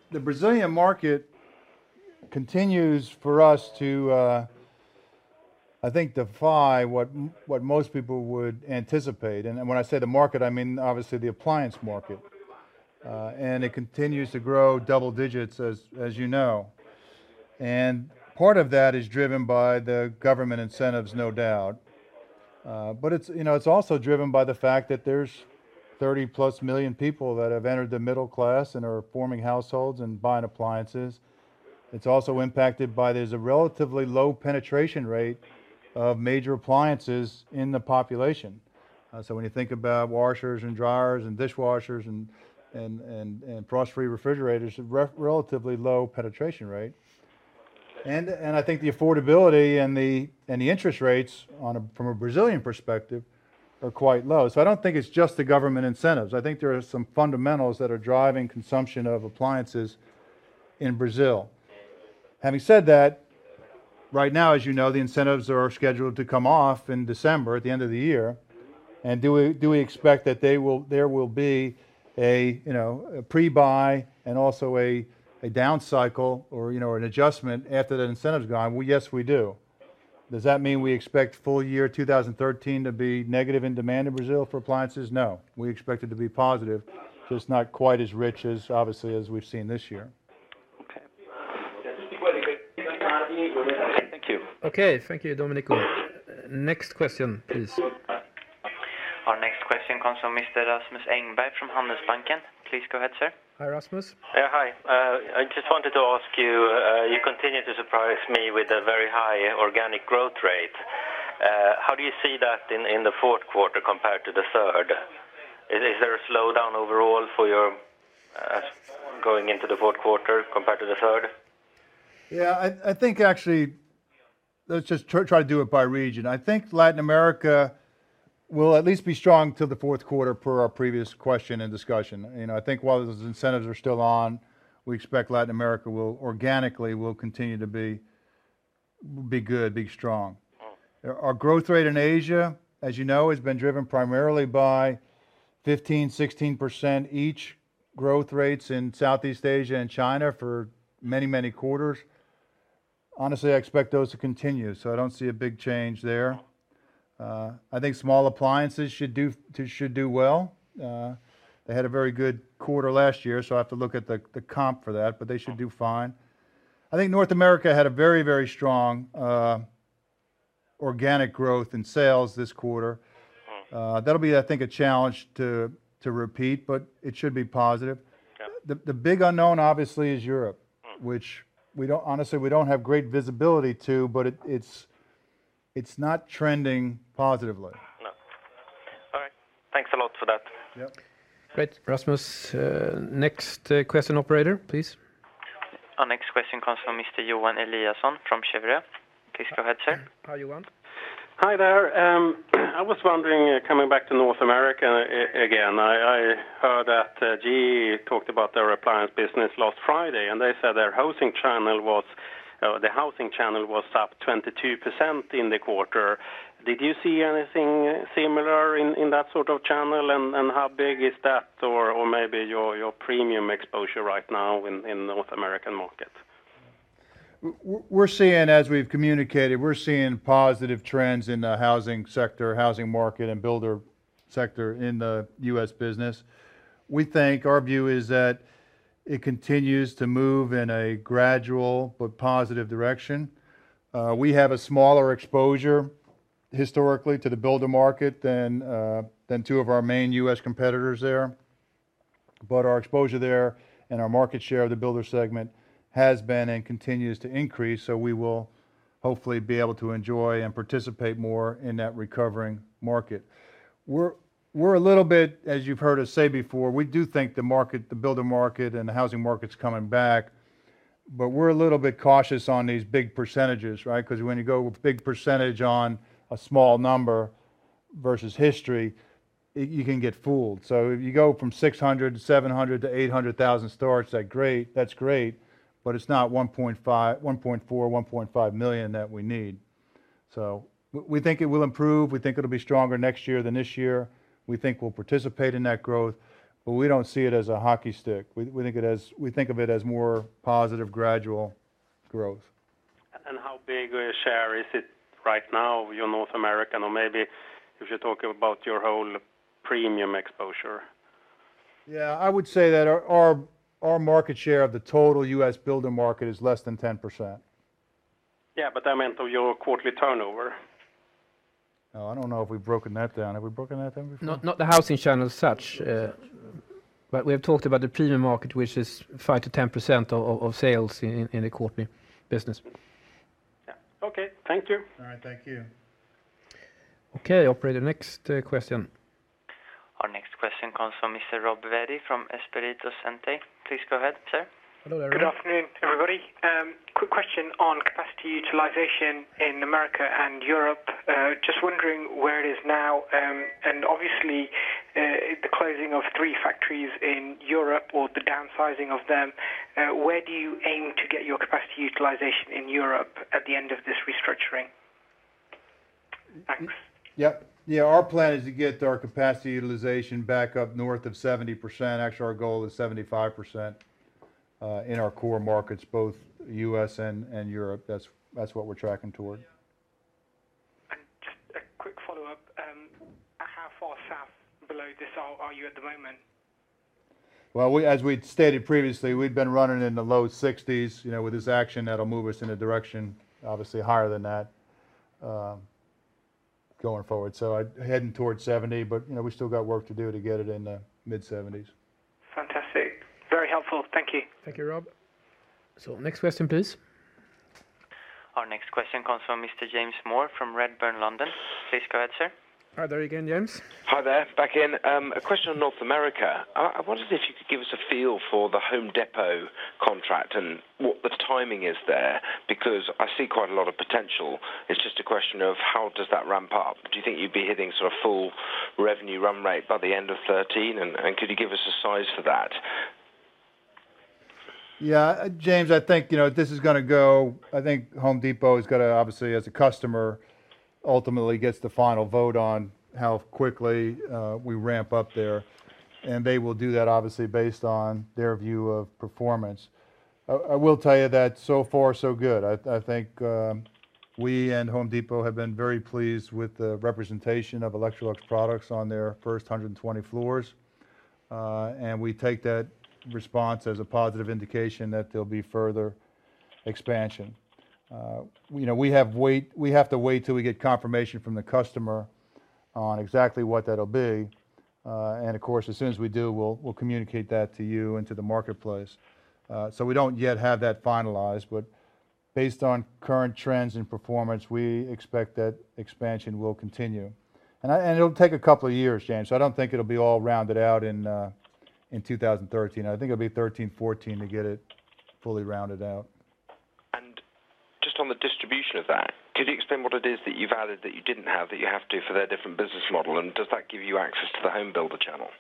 the Brazilian market continues for us to, uh, I think, defy what what most people would anticipate. And when I say the market, I mean obviously the appliance market. Uh, and it continues to grow double digits, as as you know. And part of that is driven by the government incentives, no doubt. Uh, but it's you know it's also driven by the fact that there's thirty plus million people that have entered the middle class and are forming households and buying appliances. It's also impacted by there's a relatively low penetration rate of major appliances in the population. Uh, so when you think about washers and dryers and dishwashers and and and, and frost-free refrigerators, a re- relatively low penetration rate. And and I think the affordability and the and the interest rates on a, from a Brazilian perspective are quite low. So I don't think it's just the government incentives. I think there are some fundamentals that are driving consumption of appliances in Brazil. Having said that, right now, as you know, the incentives are scheduled to come off in December at the end of the year. And do we do we expect that they will there will be a you know a pre-buy and also a a down cycle or you know an adjustment after that incentive's gone? Well, yes, we do. Does that mean we expect full year two thousand thirteen to be negative in demand in Brazil for appliances? No, we expect it to be positive, just not quite as rich as obviously as we've seen this year. Okay. Thank you. Okay, thank you, Domenico. Uh, next question, please. Our next question comes from Mister Rasmus Engberg from Handelsbanken. Please go ahead, sir. Hi, Rasmus. Yeah, hi. Uh, I just wanted to ask you, uh, you continue to surprise me with a very high organic growth rate. Uh, how do you see that in, in the fourth quarter compared to the third? Is, is there a slowdown overall for your uh, going into the fourth quarter compared to the third? Yeah, I, I think actually, let's just try, try to do it by region. I think Latin America will at least be strong till the fourth quarter per our previous question and discussion. You know, I think while those incentives are still on, we expect Latin America will organically will continue to be be good, be strong. Our growth rate in Asia, as you know, has been driven primarily by fifteen, sixteen percent each growth rates in Southeast Asia and China for many, many quarters. Honestly, I expect those to continue, so I don't see a big change there. Uh, I think small appliances should do to, should do well. Uh, they had a very good quarter last year, so I have to look at the, the comp for that, but they should do fine. I think North America had a very, very strong uh, organic growth in sales this quarter. Uh, that'll be, I think, a challenge to to repeat, but it should be positive. The the big unknown, obviously, is Europe, which we don't honestly we don't have great visibility to, but it, it's it's not trending positively. No. All right. Thanks a lot for that. Yep. Great, Rasmus. Uh, next uh, question, operator, please. Our next question comes from Mister Johan Eliasson from Cheuvreux. Please go ahead, sir. Hi, Johan. Hi there. Um, I was wondering, uh, coming back to North America uh, again, I, I heard that uh, G E talked about their appliance business last Friday, and they said their housing channel was, uh, the housing channel was up twenty-two percent in the quarter. Did you see anything similar in, in that sort of channel, and, and how big is that, or, or maybe your, your premium exposure right now in, in the North American market? We're seeing, as we've communicated, we're seeing positive trends in the housing sector, housing market, and builder sector in the U S business. We think, our view is that it continues to move in a gradual but positive direction. Uh, we have a smaller exposure historically to the builder market than uh, than two of our main U S competitors there, but our exposure there and our market share of the builder segment has been and continues to increase, so we will hopefully be able to enjoy and participate more in that recovering market. We're we're a little bit, as you've heard us say before, we do think the market, the builder market and the housing market's coming back, but we're a little bit cautious on these big percentages, right? Because when you go with big percentage on a small number versus history, it, you can get fooled. So if you go from six hundred to seven hundred to eight hundred thousand starts, that's great, that's great. But it's not one point five, one point four, one point five million that we need. So we think it will improve. We think it'll be stronger next year than this year. We think we'll participate in that growth, but we don't see it as a hockey stick. We, we think it as we think of it as more positive, gradual growth. And how big a share is it right now of your North American, or maybe if you talk about your whole premium exposure? Yeah, I would say that our our, our market share of the total U S builder market is less than ten percent. Yeah, but I meant of your quarterly turnover. Oh, I don't know if we've broken that down. Have we broken that down before? Not, not the housing channel as such, uh, but we have talked about the premium market, which is five to ten percent of, of, of sales in, in the quarterly business. Yeah. Okay, thank you. All right, thank you. Okay, operator, next uh, question. Our next question comes from Mister Rob Veddy from Espirito Sente. Please go ahead, sir. Hello there, Good Rob. afternoon, everybody. Um, quick question on capacity utilization in America and Europe. Uh, just wondering where it is now, um, and obviously uh, the closing of three factories in Europe or the downsizing of them. Uh, where do you aim to get your capacity utilization in Europe at the end of this restructuring? Thanks. Yep. Yeah, our plan is to get our capacity utilization back up north of seventy percent. Actually, our goal is seventy-five percent. Uh, in our core markets, both U S and, and Europe. That's that's what we're tracking toward. And just a quick follow-up. Um, how far south below this are, are you at the moment? Well, we, as we stated previously, we've been running in the low sixties. You know, with this action, that'll move us in a direction obviously higher than that um, going forward. So I'm heading towards seventy, but you know, we still got work to do to get it in the mid seventies. Fantastic. Very helpful. Thank you. Thank you, Rob. So, next question, please. Our next question comes from Mister James Moore from Redburn, London. Please go ahead, sir. Hi there again, James. Hi there, back in. Um, a question on North America. I, I wondered if you could give us a feel for the Home Depot contract and what the timing is there, because I see quite a lot of potential. It's just a question of how does that ramp up? Do you think you'd be hitting sort of full revenue run rate by the end of thirteen, and, and could you give us a size for that? Yeah, James, I think, you know, this is going to go, I think Home Depot is going to, obviously, as a customer, ultimately gets the final vote on how quickly uh, we ramp up there. And they will do that, obviously, based on their view of performance. I, I will tell you that so far, so good. I, I think um, we and Home Depot have been very pleased with the representation of Electrolux products on their first one hundred twenty floors. Uh, and we take that response as a positive indication that there'll be further expansion. Uh, you know, we have wait. We have to wait till we get confirmation from the customer on exactly what that'll be, uh, and of course, as soon as we do, we'll we'll communicate that to you and to the marketplace. Uh, so we don't yet have that finalized, but based on current trends in performance, we expect that expansion will continue, and I, and it'll take a couple of years, James. So I don't think it'll be all rounded out in. Uh, in two thousand thirteen. I think it'll be thirteen, fourteen to get it fully rounded out. And just on the distribution of that, could you explain what it is that you've added that you didn't have that you have to for their different business model, and does that give you access to the home builder channel?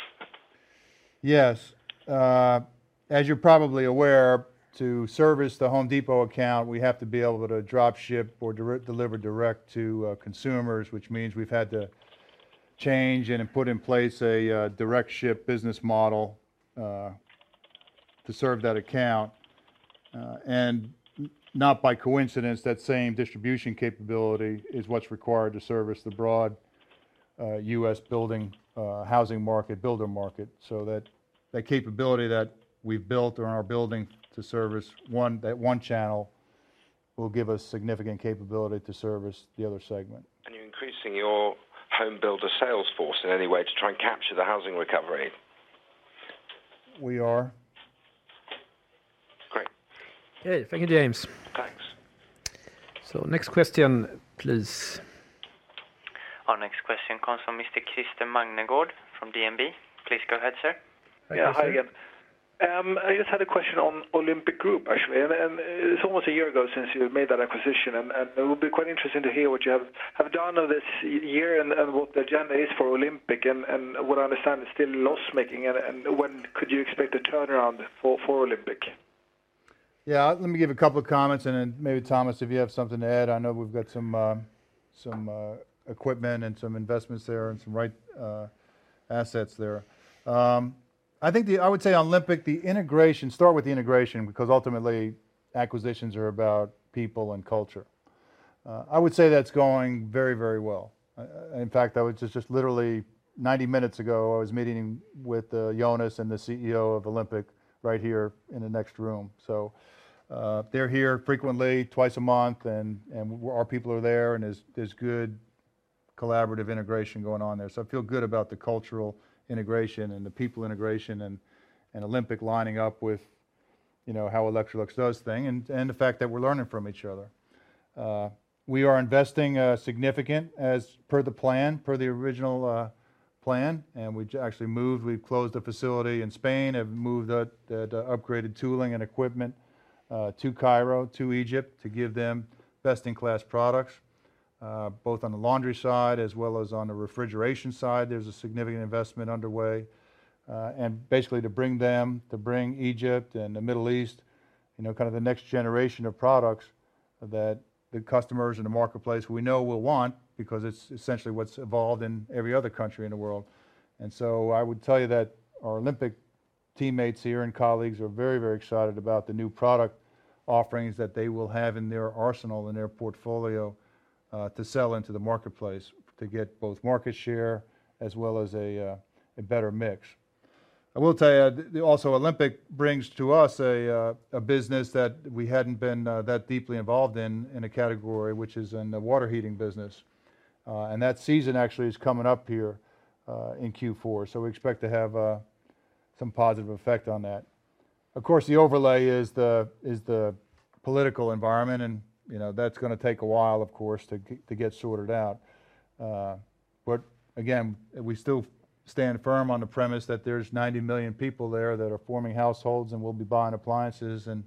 Yes. Uh, as you're probably aware, to service the Home Depot account, we have to be able to drop ship or direct, deliver direct to uh, consumers, which means we've had to change and put in place a uh, direct ship business model uh, to serve that account. Uh, and not by coincidence, that same distribution capability is what's required to service the broad uh, U S building, uh, housing market, builder market. So that, that capability that we've built or are building to service one, that one channel will give us significant capability to service the other segment. And you're increasing your home builder sales force in any way to try and capture the housing recovery? We are. Great. Okay, thank you, James. Thanks. So next question, please. Our next question comes from Mister Christer Magnegård from D N B. Please go ahead, sir. Hi, yeah, hi again. Um, I just had a question on Olympic Group, actually, and, and it's almost a year ago since you made that acquisition, and, and it would be quite interesting to hear what you have, have done of this year and, and what the agenda is for Olympic, and, and what I understand is still loss-making, and, and when could you expect a turnaround for, for Olympic? Yeah, let me give a couple of comments, and then maybe Thomas, if you have something to add. I know we've got some uh, some uh, equipment and some investments there and some right uh, assets there. Um, I think the, I would say on Olympic, the integration, start with the integration, because ultimately acquisitions are about people and culture. Uh, I would say that's going very, very well. Uh, in fact, I was just, just literally ninety minutes ago, I was meeting with uh, Jonas and the C E O of Olympic right here in the next room. So uh, they're here frequently, twice a month, and, and our people are there, and there's, there's good collaborative integration going on there. So I feel good about the cultural integration and the people integration, and, and Olympic lining up with, you know, how Electrolux does things, and, and the fact that we're learning from each other. Uh, we are investing uh, significant as per the plan, per the original uh, plan, and we actually moved, we've closed a facility in Spain, have moved that, that uh, upgraded tooling and equipment uh, to Cairo, to Egypt, to give them best-in-class products. Uh, both on the laundry side as well as on the refrigeration side, there's a significant investment underway. Uh, and basically to bring them, to bring Egypt and the Middle East, you know, kind of the next generation of products that the customers in the marketplace we know will want, because it's essentially what's evolved in every other country in the world. And so I would tell you that our Olympic teammates here and colleagues are very, very excited about the new product offerings that they will have in their arsenal, in their portfolio, Uh, to sell into the marketplace, to get both market share as well as a, uh, a better mix. I will tell you, th- also Olympic brings to us a, uh, a business that we hadn't been uh, that deeply involved in, in a category, which is in the water heating business. Uh, and that season actually is coming up here uh, in Q four, so we expect to have uh, some positive effect on that. Of course, the overlay is the, is the political environment, and you know, that's going to take a while, of course, to get, to get sorted out. Uh, but again, we still stand firm on the premise that there's ninety million people there that are forming households and will be buying appliances, and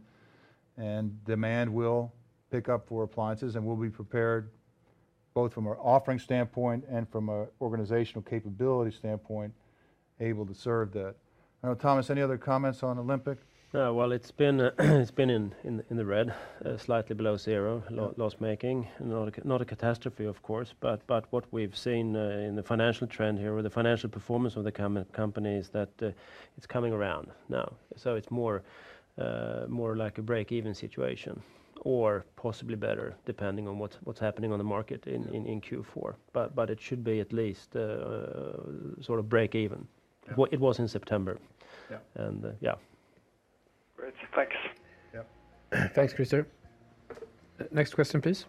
and demand will pick up for appliances, and we'll be prepared both from an offering standpoint and from an organizational capability standpoint, able to serve that. I don't know, Thomas, any other comments on Olympic? No, well, it's been uh, it's been in in in the red, uh, slightly below zero, lo- loss making, not a, ca- not a catastrophe, of course, but but what we've seen uh, in the financial trend here, or the financial performance of the com- company, is that uh, it's coming around now. So it's more uh, more like a break-even situation, or possibly better, depending on what what's happening on the market in, in, in Q four. But but it should be at least uh, uh, sort of break-even. Yeah. It, wa- it was in September, Yeah. and uh, yeah. Great, thanks. Yep. Thanks, Christer. Next question, please.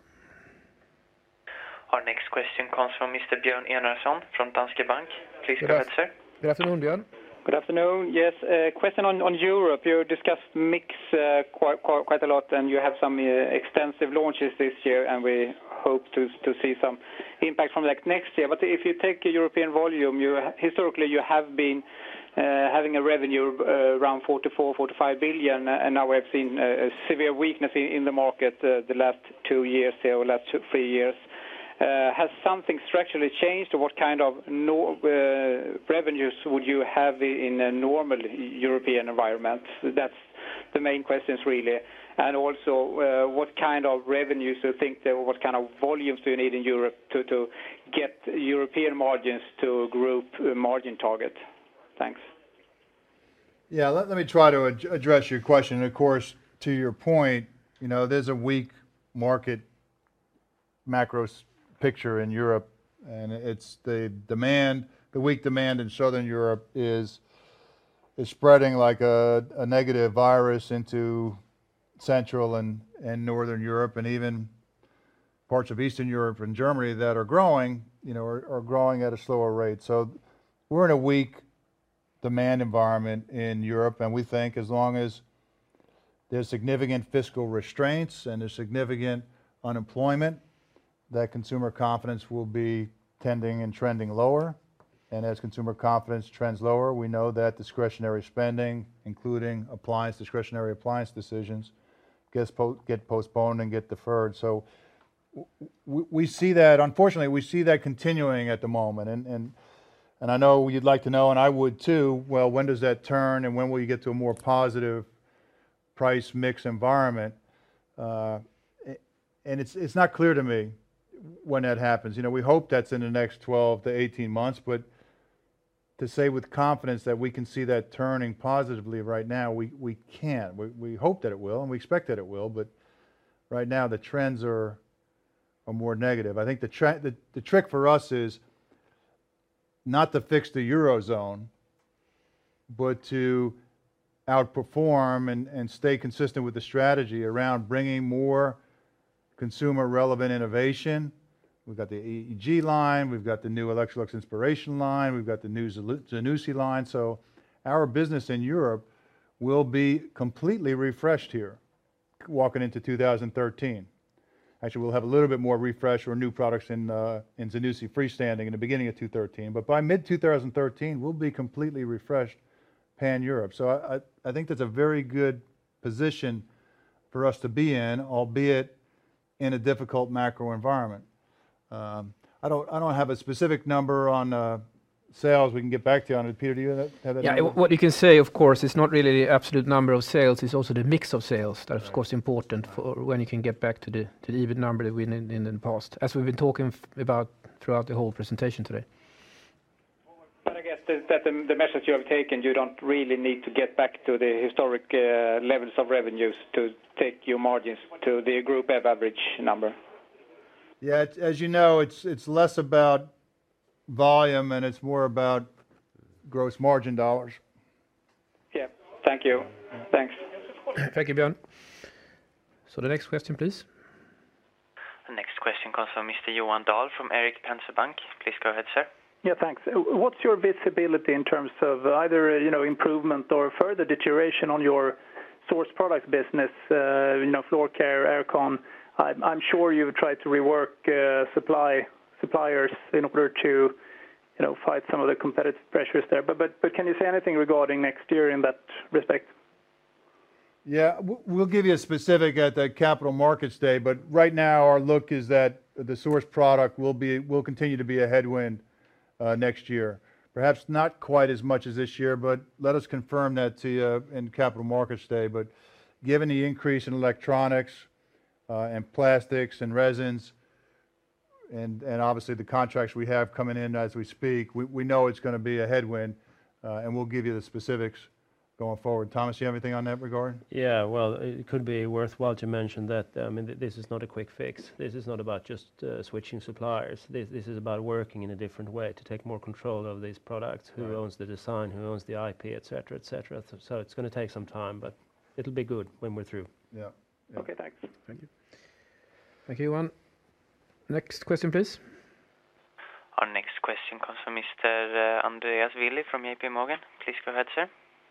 Our next question comes from Mister Björn Enarsson from Danske Bank. Please Good go af- ahead, sir. Good afternoon, Björn. Good afternoon. Yes, uh, question on, on Europe. You discussed mix uh, quite, quite quite a lot, and you have some uh, extensive launches this year, and we hope to to see some impact from that next year. But if you take a European volume, you historically you have been Uh, having a revenue uh, around forty-four, forty-five billion, uh, and now we've seen uh, a severe weakness in, in the market uh, the last two years here, or last two, three years. Uh, has something structurally changed, or what kind of no, uh, revenues would you have in a normal European environment? That's the main questions, really. And also, uh, what kind of revenues do you think, that, what kind of volumes do you need in Europe to, to get European margins to group uh, margin target? Thanks. Yeah, let, let me try to ad- address your question. Of course, to your point, you know, there's a weak market macro s- picture in Europe, and it's the demand, the weak demand in Southern Europe is is spreading like a, a negative virus into Central and, and Northern Europe, and even parts of Eastern Europe and Germany that are growing, you know, are, are growing at a slower rate. So we're in a weak demand environment in Europe, and we think as long as there's significant fiscal restraints and there's significant unemployment, that consumer confidence will be tending and trending lower. And as consumer confidence trends lower, we know that discretionary spending, including appliance, discretionary appliance decisions, gets po- get postponed and get deferred. So w- we see that, unfortunately, we see that continuing at the moment. And, and And I know you'd like to know, and I would too, well, when does that turn, and when will you get to a more positive price mix environment? Uh, and it's it's not clear to me when that happens. You know, we hope that's in the next twelve to eighteen months, but to say with confidence that we can see that turning positively right now, we, we can't. We, we hope that it will, and we expect that it will, but right now the trends are, are more negative. I think the, tra- the, the trick for us is not to fix the Eurozone, but to outperform and, and stay consistent with the strategy around bringing more consumer relevant innovation. We've got the E E G line, we've got the new Electrolux Inspiration line, we've got the new Zanussi line. So our business in Europe will be completely refreshed here walking into two thousand thirteen. Actually, we'll have a little bit more refresh or new products in uh, in Zanussi freestanding in the beginning of two thousand thirteen. But by mid twenty thirteen, we'll be completely refreshed pan-Europe. So I, I, I think that's a very good position for us to be in, albeit in a difficult macro environment. Um, I don't I don't have a specific number on uh, sales. We can get back to you on it. Peter, do you have that, have that Yeah, number? what you can say, of course, is not really the absolute number of sales, it's also the mix of sales. That's, of course, important for when you can get back to the to the EBIT number that we in, in the past, as we've been talking f- about throughout the whole presentation today. But I guess that, that the, the measures you have taken, you don't really need to get back to the historic uh, levels of revenues to take your margins to the group average number. Yeah, it's, as you know, it's it's less about volume and it's more about gross margin dollars. Yeah, thank you. Thanks. Thank you, Björn. So the next question, please. The next question comes from Mister Johan Dahl from Erik Penser Bank. Please go ahead, sir. Yeah, thanks. Uh, What's your visibility in terms of either, uh, you know, improvement or further deterioration on your source products business, uh, you know, floor care, aircon? I'm, I'm sure you've tried to rework uh, supply suppliers in order to, you know, fight some of the competitive pressures there. But but but can you say anything regarding next year in that respect? Yeah, w- we'll give you a specific at the Capital Markets Day, but right now our look is that the source product will be will continue to be a headwind uh, next year. Perhaps not quite as much as this year, but let us confirm that to you in Capital Markets Day. But given the increase in electronics uh, and plastics and resins, and and obviously the contracts we have coming in as we speak, we, we know it's going to be a headwind, uh, and we'll give you the specifics going forward. Thomas, you have anything on that regard? Yeah, well, it could be worthwhile to mention that, I mean, th- this is not a quick fix. This is not about just uh, switching suppliers. This, this is about working in a different way to take more control of these products, who Right. owns the design, who owns the I P, et cetera, et cetera. So, so it's going to take some time, but it'll be good when we're through. Yeah. yeah. Okay, thanks. Thank you. Thank you, Johan. Next question, please. Our next question comes from Mister Uh, Andreas Willi from J P Morgan. Please go ahead, sir.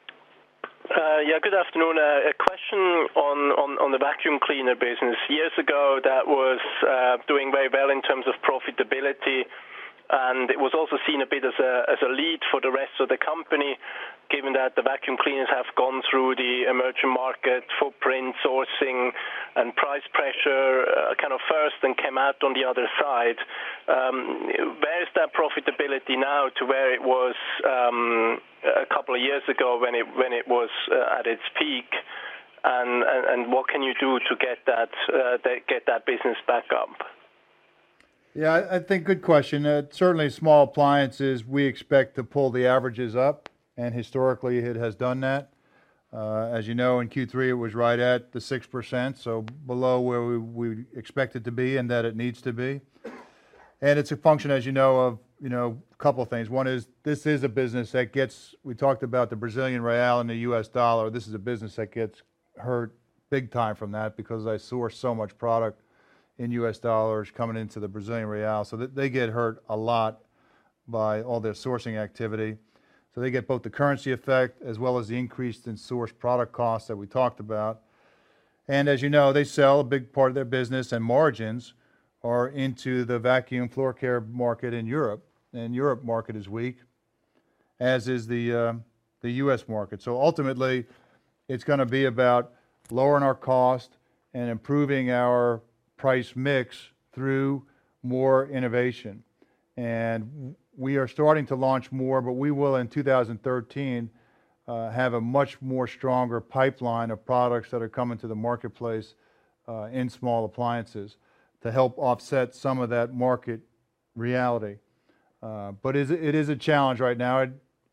Uh, yeah, good afternoon. Uh, a question on, on, on the vacuum cleaner business. Years ago, that was uh, doing very well in terms of profitability, and it was also seen a bit as a, as a lead for the rest of the company, given that the vacuum cleaners have gone through the emerging market footprint, sourcing, and price pressure uh, kind of first and came out on the other side. Um, where is that profitability now to where it was um, a couple of years ago when it when it was uh, at its peak? And, and and what can you do to get that uh, get that business back up? Yeah, I- I think good question. Uh, certainly, small appliances we expect to pull the averages up, and historically it has done that. Uh, as you know, in Q three it was right at the six percent, so below where we, we expect it to be and that it needs to be. And it's a function, as you know, of you know a couple of things. One is this is a business that gets. We talked about the Brazilian real and the U S dollar. This is a business that gets hurt big time from that because I source so much product in U S dollars coming into the Brazilian real, so that they get hurt a lot by all their sourcing activity. So they get both the currency effect as well as the increase in source product costs that we talked about. And as you know, they sell a big part of their business and margins are into the vacuum floor care market in Europe, and Europe market is weak, as is the uh, the U S market. So ultimately, it's going to be about lowering our cost and improving our price mix through more innovation. And we are starting to launch more, but we will in two thousand thirteen uh, have a much more stronger pipeline of products that are coming to the marketplace uh, in small appliances to help offset some of that market reality. Uh, but it is, it is a challenge right now. It,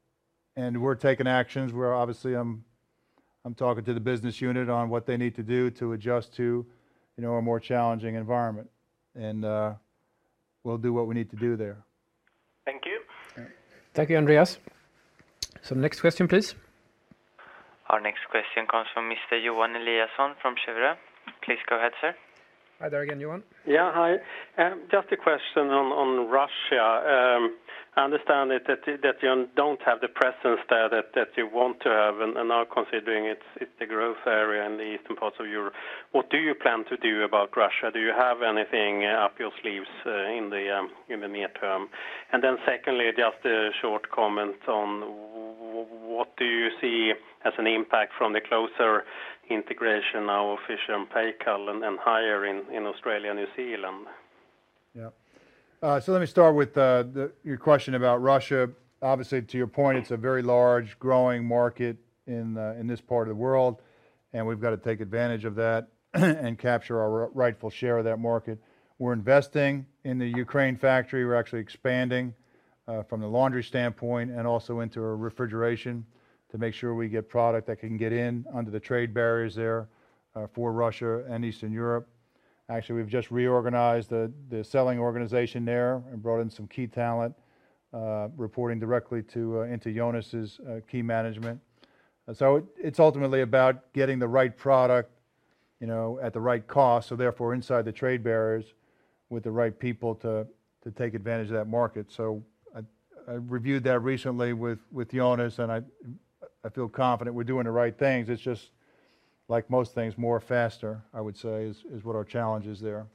and we're taking actions. We're obviously, I'm, I'm talking to the business unit on what they need to do to adjust to, you know, a more challenging environment. And uh, we'll do what we need to do there. Thank you. Thank you, Andreas. So next question, please. Our next question comes from Mister Johan Eliasson from Cheuvreux. Please go ahead, sir. Hi there again, Johan. Yeah, hi. Um, just a question on, on Russia. Um, I understand it, that, that you don't have the presence there that, that you want to have, and, and now considering it's, it's the growth area in the eastern parts of Europe. What do you plan to do about Russia? Do you have anything uh, up your sleeves uh, in the um, in the near term? And then secondly, just a short comment on w- what do you see as an impact from the closer integration now of Fisher and Paykel and, and Haier in, in Australia and New Zealand? Yeah. Uh, so let me start with uh, the, your question about Russia. Obviously, to your point, it's a very large, growing market in uh, in this part of the world, and we've got to take advantage of that and capture our rightful share of that market. We're investing in the Ukraine factory. We're actually expanding uh, from the laundry standpoint and also into our refrigeration to make sure we get product that can get in under the trade barriers there uh, for Russia and Eastern Europe. Actually, we've just reorganized the, the selling organization there and brought in some key talent, uh, reporting directly to uh, into Jonas's uh, key management. Uh, so it, it's ultimately about getting the right product, you know, at the right cost. So therefore, inside the trade barriers, with the right people to to take advantage of that market. So I, I reviewed that recently with with Jonas, and I I feel confident we're doing the right things. It's just, like most things, more faster, I would say, is, is what our challenge is there.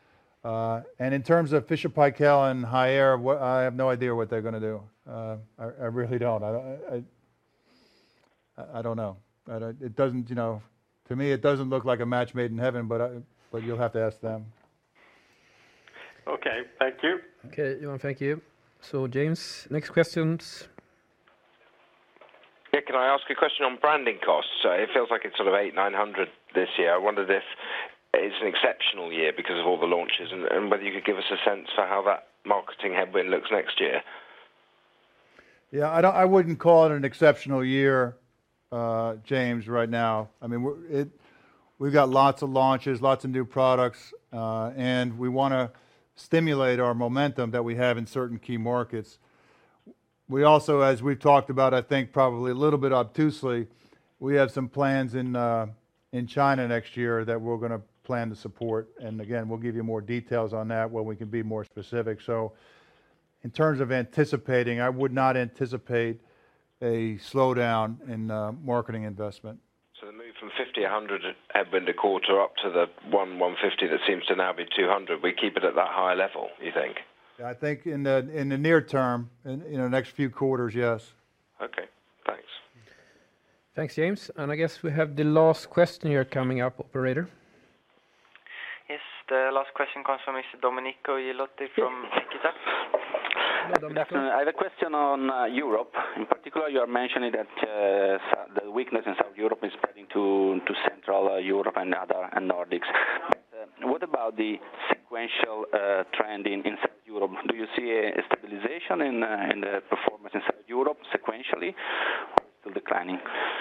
Uh, and in terms of Fisher Paykel and Haier, what, I have no idea what they're going to do. Uh, I, I really don't. I, I, I don't know. I don't, it doesn't, you know, to me, it doesn't look like a match made in heaven, but I, but you'll have to ask them. Okay, thank you. Okay, Johan, thank you. So, James, next questions. Yeah, can I ask a question on branding costs? So it feels like it's sort of eight, nine hundred this year. I wondered if it's an exceptional year because of all the launches, and, and whether you could give us a sense for how that marketing headwind looks next year. Yeah, I don't. I wouldn't call it an exceptional year, uh, James. Right now, I mean, we're, it. We've got lots of launches, lots of new products, uh, and we want to stimulate our momentum that we have in certain key markets. We also, as we've talked about, I think probably a little bit obtusely, we have some plans in uh, in China next year that we're going to plan to support. And again, we'll give you more details on that when we can be more specific. So in terms of anticipating, I would not anticipate a slowdown in uh, marketing investment. So the move from fifty, one hundred headwind a quarter up to the one, one fifty that seems to now be two hundred, we keep it at that higher level, you think? I think in the in the near term, in you know, next few quarters, yes. Okay, thanks. Thanks, James. And I guess we have the last question here coming up, operator. Yes, the last question comes from Mister Domenico Ghilotti from Equita. Good afternoon. I have a question on uh, Europe. In particular, you are mentioning that uh, the weakness in South Europe is spreading to to Central uh, Europe and other and Nordics. But, uh, what about the sequential uh, trend in, in South Europe? Do you see a, a stabilization in uh, in the performance in South Europe sequentially, or still declining?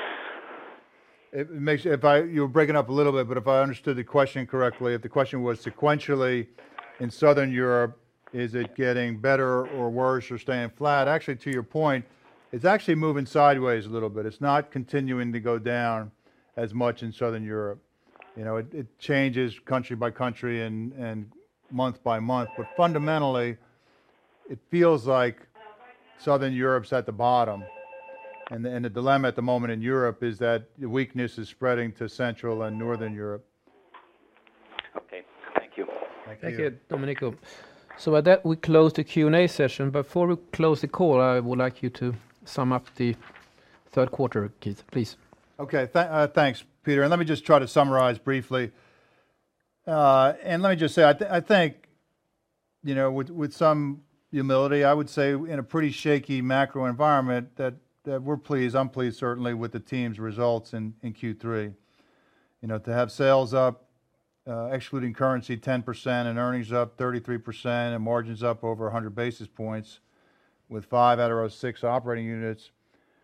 It makes if I you were breaking up a little bit, but if I understood the question correctly, if the question was sequentially in Southern Europe, is it getting better or worse or staying flat? Actually, to your point, it's actually moving sideways a little bit. It's not continuing to go down as much in Southern Europe. You know, it, it changes country by country and, and month by month, but fundamentally, it feels like Southern Europe's at the bottom. And the, and the dilemma at the moment in Europe is that the weakness is spreading to Central and Northern Europe. Okay, thank you. Thank, Thank you. you, Domenico. So at that, we close the Q and A session. Before we close the call, I would like you to sum up the third quarter, Keith, please. Okay, th uh, thanks, Peter. And let me just try to summarize briefly. Uh, and let me just say, I, th I think, you know, with, with some humility, I would say in a pretty shaky macro environment that, that we're pleased, I'm pleased certainly with the team's results in, in Q three. You know, to have sales up, uh, excluding currency, ten percent, and earnings up thirty-three percent, and margins up over one hundred basis points with five out of our six operating units.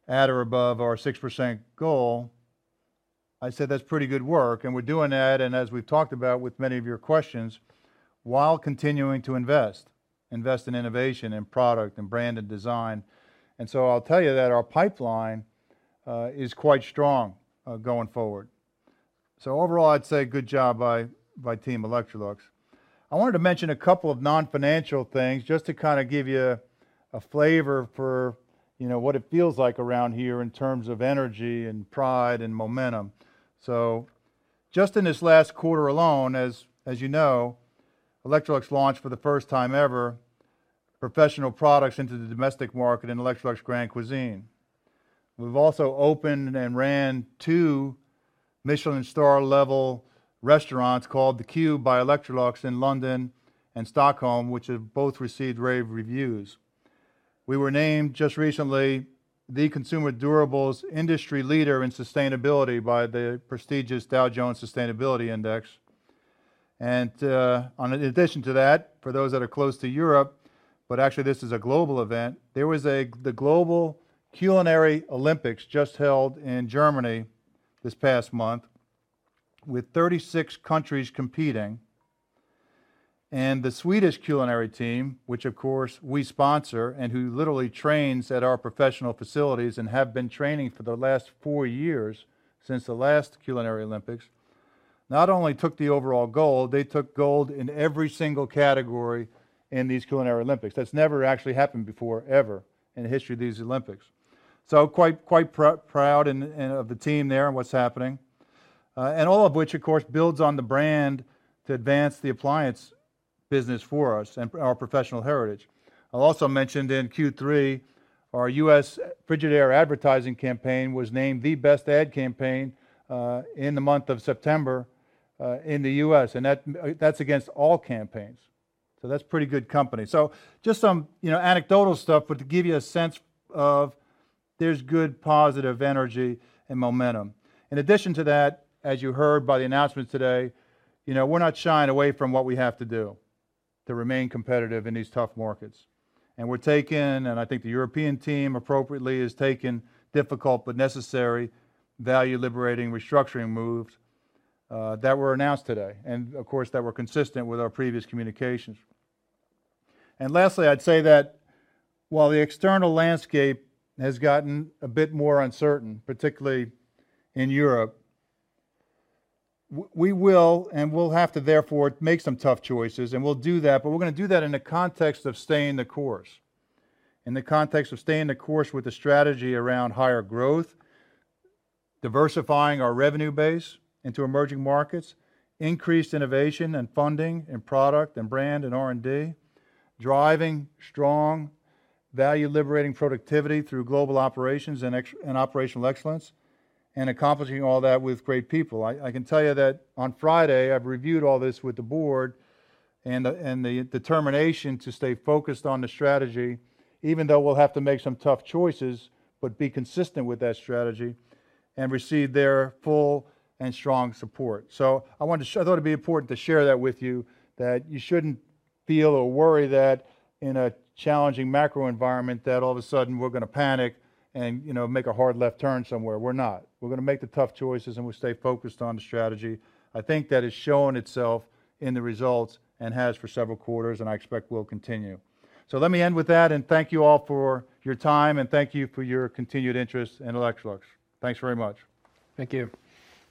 at or above our six percent goal, I said that's pretty good work, and we're doing that, and as we've talked about with many of your questions, while continuing to invest, invest in innovation and product and brand and design. And so I'll tell you that our pipeline uh, is quite strong uh, going forward. So overall, I'd say good job by, by Team Electrolux. I wanted to mention a couple of non-financial things just to kind of give you a flavor for, you know, what it feels like around here in terms of energy and pride and momentum. So just in this last quarter alone, as, as you know, Electrolux launched for the first time ever professional products into the domestic market in Electrolux Grand Cuisine. We've also opened and ran two Michelin star level restaurants called The Cube by Electrolux in London and Stockholm, which have both received rave reviews. We were named just recently the consumer durables industry leader in sustainability by the prestigious Dow Jones Sustainability Index. And uh, on, in addition to that, for those that are close to Europe, but actually this is a global event, there was a the Global Culinary Olympics just held in Germany this past month, with thirty-six countries competing. And the Swedish culinary team, which of course we sponsor and who literally trains at our professional facilities and have been training for the last four years since the last Culinary Olympics, not only took the overall gold, they took gold in every single category in these Culinary Olympics. That's never actually happened before, ever, in the history of these Olympics. So quite quite pr proud in, in, of the team there and what's happening. Uh, and all of which, of course, builds on the brand to advance the appliance business for us and our professional heritage. I'll also mention in Q three, our U S Frigidaire advertising campaign was named the best ad campaign uh, in the month of September uh, in the U S, and that that's against all campaigns. So that's pretty good company. So just some, you know, anecdotal stuff, but to give you a sense of there's good positive energy and momentum. In addition to that, as you heard by the announcements today, you know, we're not shying away from what we have to do to remain competitive in these tough markets. And we're taking, and I think the European team appropriately is taking difficult but necessary value-liberating restructuring moves uh, that were announced today, and of course that were consistent with our previous communications. And lastly, I'd say that while the external landscape has gotten a bit more uncertain, particularly in Europe, we will and we'll have to therefore make some tough choices, and we'll do that, but we're going to do that in the context of staying the course. In the context of staying the course with the strategy around higher growth, diversifying our revenue base into emerging markets, increased innovation and funding in product and brand and R and D, driving strong value-liberating productivity through global operations and, ex and operational excellence, and accomplishing all that with great people. I, I can tell you that on Friday, I've reviewed all this with the board, and the, and the determination to stay focused on the strategy, even though we'll have to make some tough choices, but be consistent with that strategy, and receive their full and strong support. So I wanted to, I thought it'd be important to share that with you, that you shouldn't feel or worry that in a challenging macro environment that all of a sudden we're going to panic and, you know, make a hard left turn somewhere. We're not. We're going to make the tough choices and we'll stay focused on the strategy. I think that has shown itself in the results and has for several quarters, and I expect will continue. So let me end with that, and thank you all for your time, and thank you for your continued interest in Electrolux. Thanks very much. Thank you.